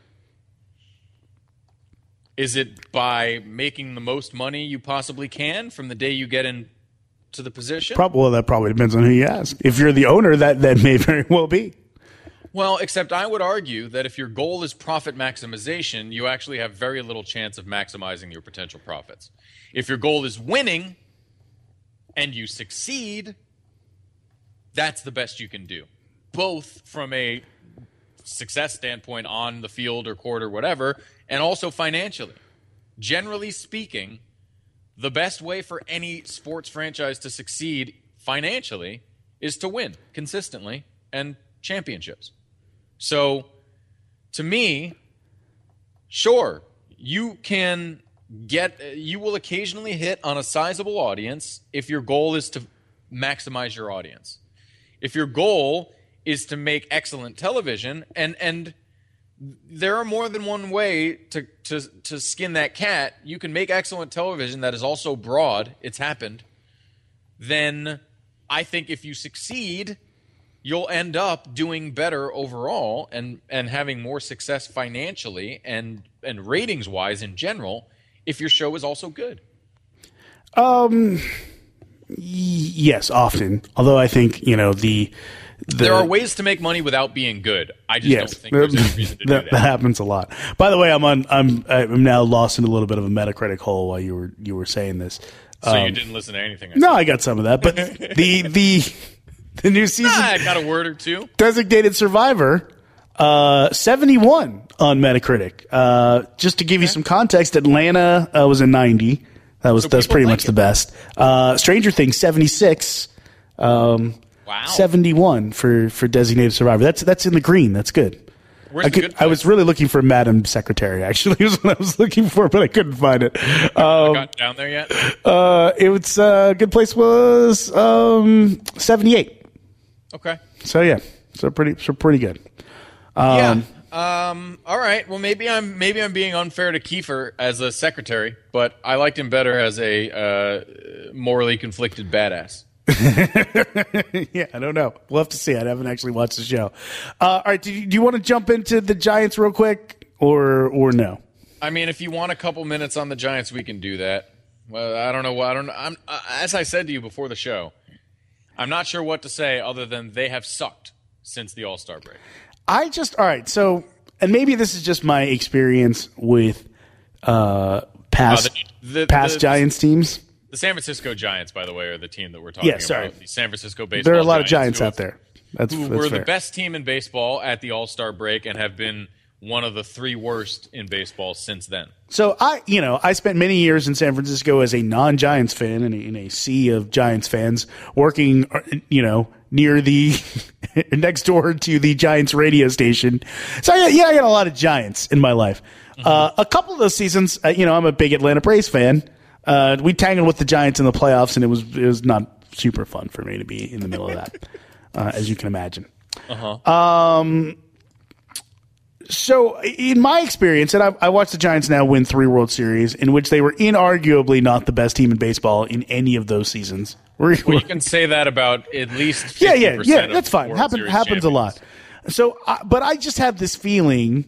Is it by making the most money you possibly can from the day you get into the position? Prob- well, that probably depends on who you ask. If you're the owner, that, that may very well be. Well, except I would argue that if your goal is profit maximization, you actually have very little chance of maximizing your potential profits. If your goal is winning and you succeed, that's the best you can do, both from a success standpoint on the field or court or whatever, and also financially. Generally speaking, the best way for any sports franchise to succeed financially is to win consistently and championships. So, to me, sure, you can get, you will occasionally hit on a sizable audience if your goal is to maximize your audience. If your goal is to make excellent television, and and there are more than one way to, to, to skin that cat. You can make excellent television that is also broad. It's happened. Then I think if you succeed, you'll end up doing better overall and, and having more success financially and, and ratings-wise in general if your show is also good. Um, y- yes, often. Although I think, you know, the... The, there are ways to make money without being good. I just yes, don't think there's any reason to that, do that. that happens a lot. By the way, I'm on. I'm. I'm now lost in a little bit of a Metacritic hole while you were you were saying this. So um, you didn't listen to anything I No, said. I got some of that, but the the the new season Ah, I got a word or two. Designated Survivor, uh, seventy-one on Metacritic. Uh, just to give you some context, Atlanta uh, was a ninety. That was So that's people pretty like much it. the best. Uh, Stranger Things seventy-six. Um, Wow. seventy-one for, for Designated Survivor. That's that's in the green. That's good. Where's I, the could, good I was really looking for Madam Secretary, actually, was what I was looking for, but I couldn't find it. Um, got down there yet? uh, it was, uh, good place was um, seventy-eight. Okay. So, yeah. So, pretty so pretty good. Um, yeah. Um, all right. Well, maybe I'm maybe I'm being unfair to Kiefer as a secretary, but I liked him better as a uh, morally conflicted badass. Yeah, I don't know. We'll have to see. I haven't actually watched the show. Uh, all right. Do you, do you want to jump into the Giants real quick or or no? I mean, if you want a couple minutes on the Giants, we can do that. Well, I don't know. I don't. I'm uh, as I said to you before the show, I'm not sure what to say other than they have sucked since the All-Star break. I just all right. So, and maybe this is just my experience with uh, past Uh, the- the- past the- Giants teams. The San Francisco Giants, by the way, are the team that we're talking Yeah, sorry. about. The San Francisco baseball. There are a lot of Giants Giants who out have- there. That's, who that's were fair. the best team in baseball at the All-Star break and have been one of the three worst in baseball since then. So I, you know, I spent many years in San Francisco as a non-Giants fan in a, in a sea of Giants fans, working, you know, near the next door to the Giants radio station. So yeah, yeah I got a lot of Giants in my life. Mm-hmm. Uh, a couple of those seasons, uh, you know, I'm a big Atlanta Braves fan. Uh, we tangled with the Giants in the playoffs, and it was it was not super fun for me to be in the middle of that, uh, as you can imagine. Uh-huh. Um. So, in my experience, and I, I watched the Giants now win three World Series, in which they were inarguably not the best team in baseball in any of those seasons. We're, Well, you can say that about at least yeah, fifty yeah, percent yeah. of That's fine. World Happen, Series happens a lot. champions. So, uh, but I just have this feeling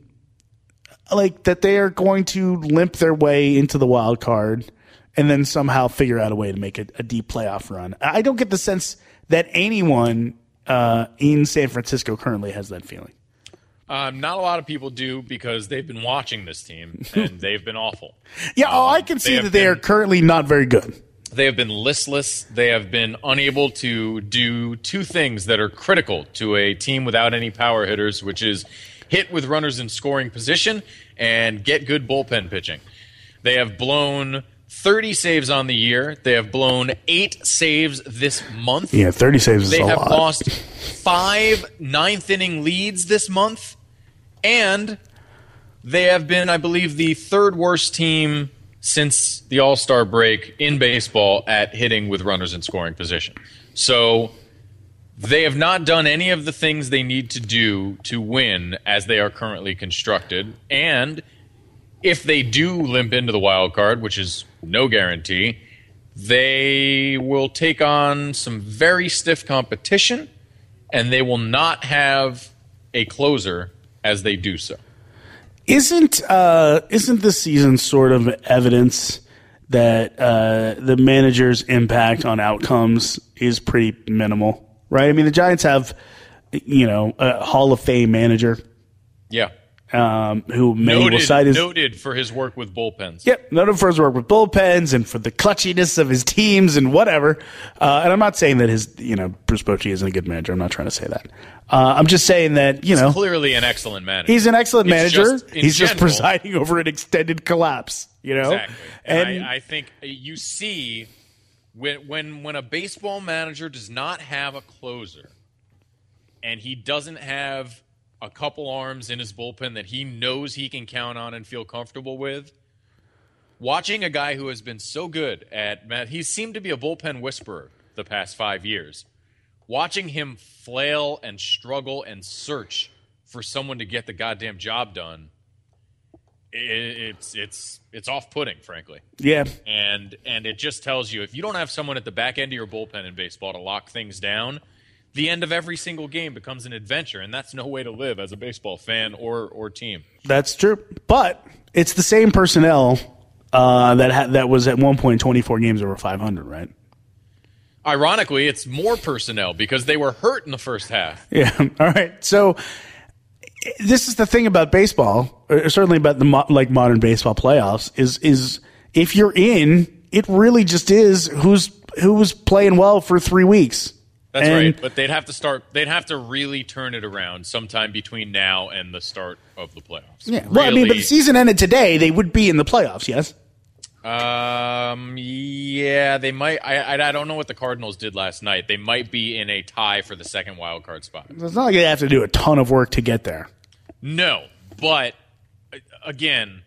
like that they are going to limp their way into the wild card and then somehow figure out a way to make a, a deep playoff run. I don't get the sense that anyone uh, in San Francisco currently has that feeling. Um, not a lot of people do because they've been watching this team and they've been awful. Yeah, oh, I Um, can they see have that they are been- currently not very good. They have been listless. They have been unable to do two things that are critical to a team without any power hitters, which is hit with runners in scoring position and get good bullpen pitching. They have blown thirty saves on the year. They have blown eight saves this month. Yeah, thirty saves is They a have lot. lost five ninth inning leads this month, and they have been, I believe, the third worst team since the All-Star break in baseball at hitting with runners in scoring position. So they have not done any of the things they need to do to win as they are currently constructed. And if they do limp into the wild card, which is no guarantee, they will take on some very stiff competition, and they will not have a closer as they do so. Isn't uh, isn't this season sort of evidence that uh, the manager's impact on outcomes is pretty minimal, right? I mean, the Giants have, you know, a Hall of Fame manager Yeah. um, who many will Noted, cite as noted for his work with bullpens. Yep, noted for his work with bullpens and for the clutchiness of his teams and whatever. Uh, and I'm not saying that his, you know, Bruce Bochy isn't a good manager. I'm not trying to say that. Uh, I'm just saying that, you know, Clearly an excellent manager. he's an excellent It's manager. just, in He's just general- presiding over an extended collapse, you know? Exactly. And, And, I, I think you see when, when when a baseball manager does not have a closer and he doesn't have a couple arms in his bullpen that he knows he can count on and feel comfortable with, watching a guy who has been so good at – he seemed to be a bullpen whisperer the past five years. Watching him flail and struggle and search for someone to get the goddamn job done, it, it's it's it's off-putting, frankly. yeah. And and it just tells you if you don't have someone at the back end of your bullpen in baseball to lock things down, the end of every single game becomes an adventure, and that's no way to live as a baseball fan or or team. That's true. But it's the same personnel uh, that ha- that was at one point twenty-four games over five hundred, right? Ironically, it's more personnel because they were hurt in the first half. Yeah. All right. So this is the thing about baseball, or certainly about the mo- like modern baseball playoffs, is is if you're in, it really just is who's who's playing well for three weeks. That's And- right, but they'd have to start. They'd have to really turn it around sometime between now and the start of the playoffs. Yeah. Well, I mean, but Really- the season ended today. They would be in the playoffs. Yes. Um. Yeah, they might. I, I. I don't know what the Cardinals did last night. They might be in a tie for the second wild card spot. It's not like they have to do a ton of work to get there. No, but uh, again,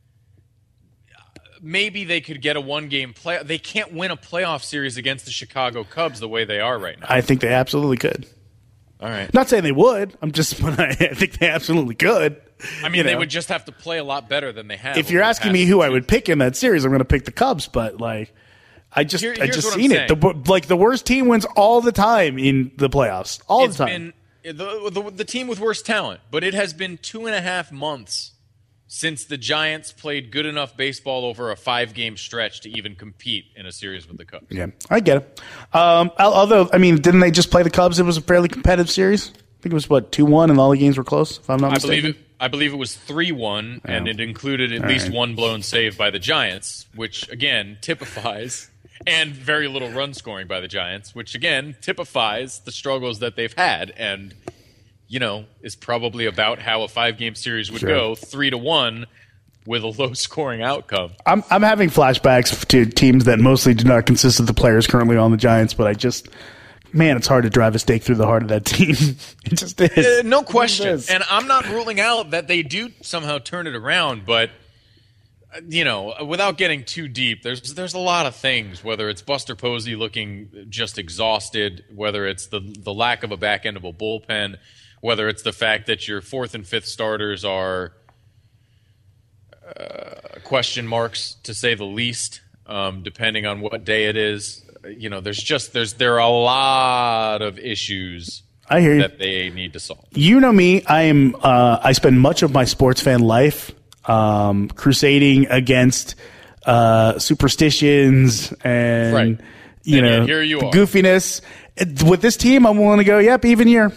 maybe they could get a one-game play. They can't win a playoff series against the Chicago Cubs the way they are right now. I think they absolutely could. All right. Not saying they would. I'm just. I think they absolutely could. I mean, you they know. would just have to play a lot better than they have. If over you're the asking past me who I two- would pick in that series, I'm going to pick the Cubs. But like, I just, Here- I here's just what I'm seen it. The, wo- like the worst team wins all the time in the playoffs, all it's the time. been the, the the team with worst talent, but it has been two and a half months since the Giants played good enough baseball over a five-game stretch to even compete in a series with the Cubs. Yeah, I get it. Um, al- although, I mean, didn't they just play the Cubs? It was a fairly competitive series. I think it was what two one, and all the games were close. If I'm not I mistaken. believe it. I believe it was three one, and Oh. it included at All least right. one blown save by the Giants, which again typifies, and very little run scoring by the Giants, which again typifies the struggles that they've had, and you know is probably about how a five-game series would Sure. go, three to one, with a low-scoring outcome. I'm I'm having flashbacks to teams that mostly do not consist of the players currently on the Giants, but I just, man, it's hard to drive a stake through the heart of that team. It just is. Uh, no It question. is. And I'm not ruling out that they do somehow turn it around, but uh, you know, without getting too deep, there's there's a lot of things. Whether it's Buster Posey looking just exhausted, whether it's the the lack of a back end of a bullpen, whether it's the fact that your fourth and fifth starters are uh, question marks to say the least, um, depending on what day it is. You know, there's just there's there are a lot of issues I hear you. that they need to solve. You know me. I am. Uh, I spend much of my sports fan life um, crusading against uh, superstitions and Right. you And know yet here you the are. goofiness. With this team, I'm willing to go. Yep, even year.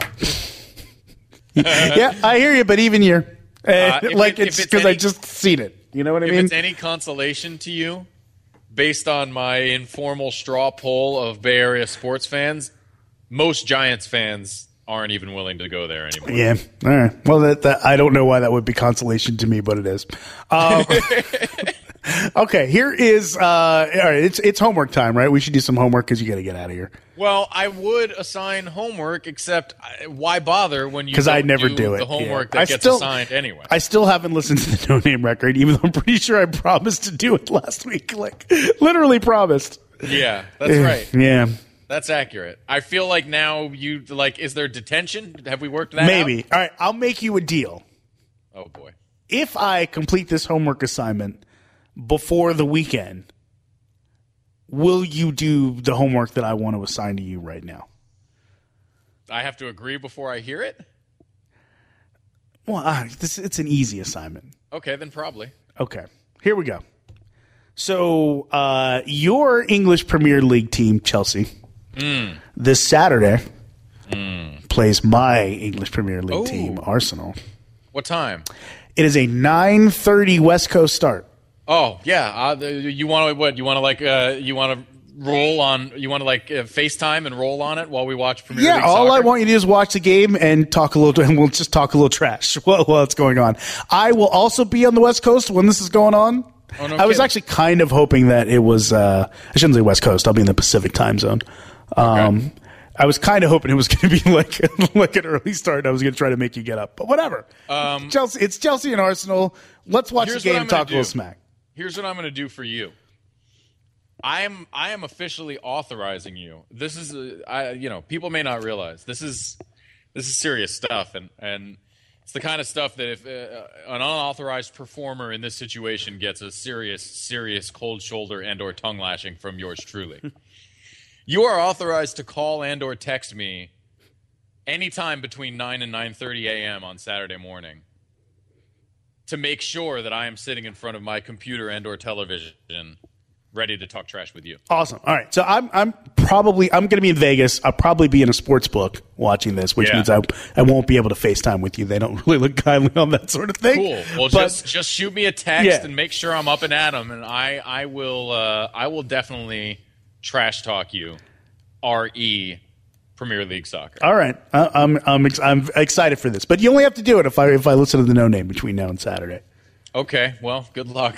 Yeah, I hear you, but even year. Uh, if like it- it's if it's because I any- just seen it. You know what I If mean? it's any consolation to you, based on my informal straw poll of Bay Area sports fans, most Giants fans aren't even willing to go there anymore. Yeah. All right. Well, that, that I don't know why that would be consolation to me, but it is. Um, okay. Here is. Uh, all right. It's it's homework time, right? We should do some homework because you got to get out of here. Well, I would assign homework, except I- why bother when you Because don't I never do, do it. the homework Yeah. that I gets still- assigned anyway. I still haven't listened to the No Name record, even though I'm pretty sure I promised to do it last week. Like, literally promised. yeah, that's right. Yeah. That's accurate. I feel like now you like. Is there detention? Have we worked that Maybe. All right. I'll make you a deal. out? Oh boy. If I complete this homework assignment before the weekend, will you do the homework that I want to assign to you right now? I have to agree before I hear it. Well, uh, this it's an easy assignment. Okay, then probably. Okay, here we go. So, uh, your English Premier League team, Chelsea, Mm. this Saturday plays my English Premier League Oh. team, Arsenal. What time? It is a nine thirty West Coast start. Oh yeah. Uh, the- you want to what? You want to like? Uh, you want to roll on? You want to like uh, FaceTime and roll on it while we watch Premier Yeah, League all I soccer? want you to do is watch the game and talk a little, and we'll just talk a little trash while, while it's going on. I will also be on the West Coast when this is going on. Oh, no I was kidding. actually kind of hoping that it was, uh, I shouldn't say West Coast, I'll be in the Pacific time zone. Um, Okay. I was kind of hoping it was going to be like like an early start. I was going to try to make you get up, but whatever. Um, Chelsea, it's Chelsea and Arsenal. Let's watch the Here's game what and I'm talk a gonna little do. smack. Here's what I'm going to do for you. I am I am officially authorizing you. This is uh, I you know people may not realize this is this is serious stuff, and and it's the kind of stuff that if uh, an unauthorized performer in this situation gets a serious serious cold shoulder and or tongue lashing from yours truly. You are authorized to call and or text me anytime between nine and nine thirty a.m. on Saturday morning to make sure that I am sitting in front of my computer and or television ready to talk trash with you. Awesome. All right. So I'm I'm probably I'm going to be in Vegas. I'll probably be in a sports book watching this, which Yeah. means I I won't be able to FaceTime with you. They don't really look kindly on that sort of thing. Cool. Well, But- just just shoot me a text Yeah. and make sure I'm up and at 'em, and I I will uh, I will definitely trash talk you. R E Premier League Soccer. All right. I, I'm I'm ex- I'm excited for this, but you only have to do it if I if I listen to the No Name between now and Saturday. Okay, well, good luck.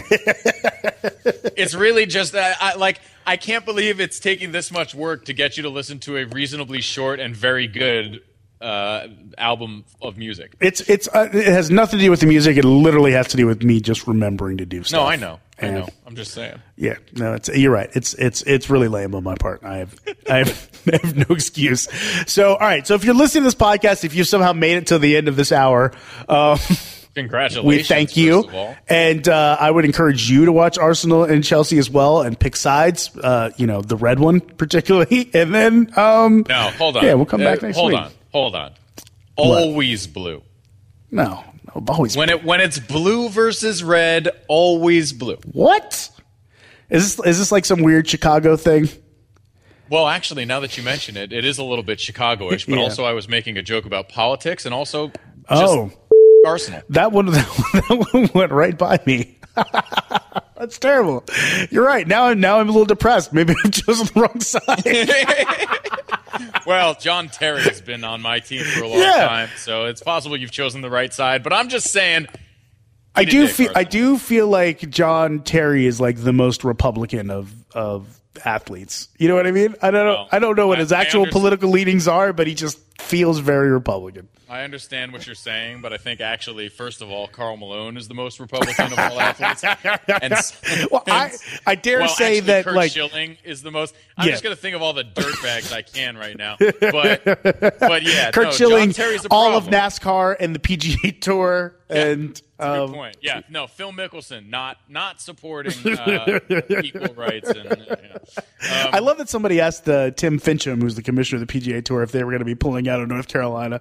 It's really just that I like I can't believe it's taking this much work to get you to listen to a reasonably short and very good uh, album of music. It's it's uh, it has nothing to do with the music. It literally has to do with me just remembering to do stuff. No, I know. I And- know. I'm just saying. Yeah, no, it's you're right. It's it's it's really lame on my part. I have I have, I have no excuse. So, all right. So, if you're listening to this podcast, if you somehow made it to the end of this hour, um, Congratulations. we thank you. first of all. And uh, I would encourage you to watch Arsenal and Chelsea as well, and pick sides. Uh, you know, the red one particularly, and then um, No, hold on. Yeah, we'll come back Uh, next hold week. on. Hold on. Always blue. No, no, always When it when it's blue versus red, always blue. what is this? Is this like some weird Chicago thing? Well, actually, now that you mention it, it is a little bit Chicago-ish, but Yeah. also I was making a joke about politics and also just Oh. Arsenal. That one, that one went right by me. That's terrible. You're right. Now I'm now I'm a little depressed. Maybe I've chosen the wrong side. Well, John Terry has been on my team for a long Yeah. time, so it's possible you've chosen the right side. But I'm just saying, I Eat a do dick, feel I Arsenal. do feel like John Terry is like the most Republican of of athletes. You know what I mean? I don't know. Well, I don't know what I- his I actual understand. political leanings are, but he just feels very Republican. I understand what you're saying, but I think actually, first of all, Karl Malone is the most Republican of all athletes. And s- Well, I I dare well, say actually, that Kurt like Schilling is the most. I'm Yeah. just going to think of all the dirtbags I can right now. But, but yeah, Kurt no, Schilling, John Terry's a all of problem. NASCAR and the P G A Tour, and That's a um, good point. Yeah, no, Phil Mickelson not not supporting uh, equal rights. And yeah. um, I love that somebody asked uh, Tim Fincham, who's the commissioner of the P G A Tour, if they were going to be pulling out of North Carolina.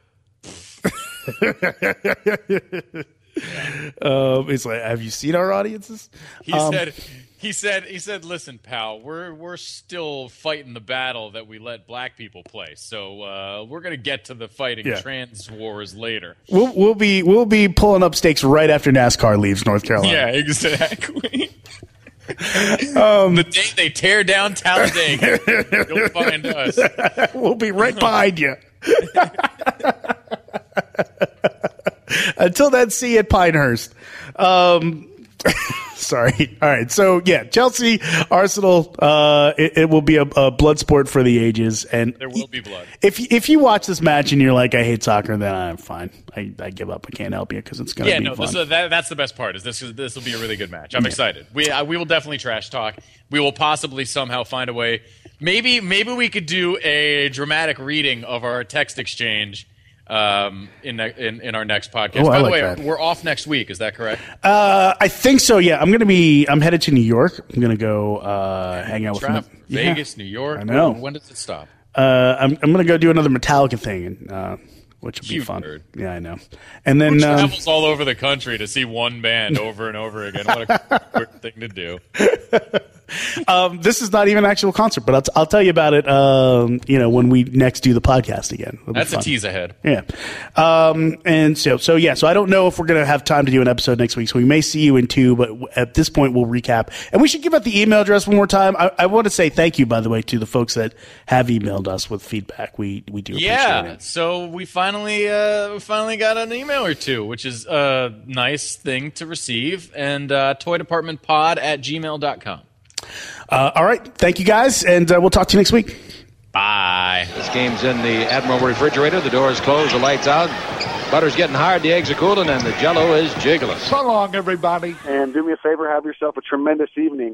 um, it's like, have you seen our audiences? He um, said, he said, he said, listen, pal, we're we're still fighting the battle that we let black people play. So uh, we're gonna get to the fighting Yeah. trans wars later. We'll, we'll be we'll be pulling up stakes right after NASCAR leaves North Carolina. Yeah, exactly. um, the day they tear down Talladega, you'll find us. We'll be right behind you. Until then, see you at Pinehurst. Um, sorry. All right. So, yeah, Chelsea, Arsenal, uh, it, it will be a, a blood sport for the ages. And There will be blood. If if you watch this match and you're like, I hate soccer, then I'm fine. I, I give up. I can't help you because it's going to Yeah, be no, fun. this is, that, that's the best part. Is this this will be a really good match. I'm excited. We uh, we will definitely trash talk. We will possibly somehow find a way. Maybe maybe we could do a dramatic reading of our text exchange um, in, ne- in in our next podcast. Oh, I By the like way, that. we're off next week. Is that correct? Uh, I think so, yeah. I'm going to be – I'm headed to New York. I'm going to go uh, hang out with Trap, my- yeah. Vegas, New York. I know. When, when does it stop? Uh, I'm I'm gonna go do another Metallica thing, uh, which will be You fun. nerd. Yeah, I know. And then Who um, travels all over the country to see one band over and over again? What a weird thing to do. um, this is not even an actual concert, but I'll, t- I'll tell you about it. Um, you know, when we next do the podcast again. It'll be That's a fun. tease ahead. Yeah. Um, and so, so yeah, so I don't know if we're going to have time to do an episode next week. So we may see you in two, but w- at this point we'll recap. And we should give out the email address one more time. I, I want to say thank you, by the way, to the folks that have emailed us with feedback. We, we do appreciate Yeah, it. so we finally uh, we finally got an email or two, which is a nice thing to receive. And uh, toy department pod at gmail dot com. Uh, all right. Thank you guys. And uh, we'll talk to you next week. Bye. This game's in the Admiral refrigerator. The door's closed, the lights out. Butter's getting hard, the eggs are cooling, and the Jell-O is jiggling. So long, everybody. And do me a favor, have yourself a tremendous evening.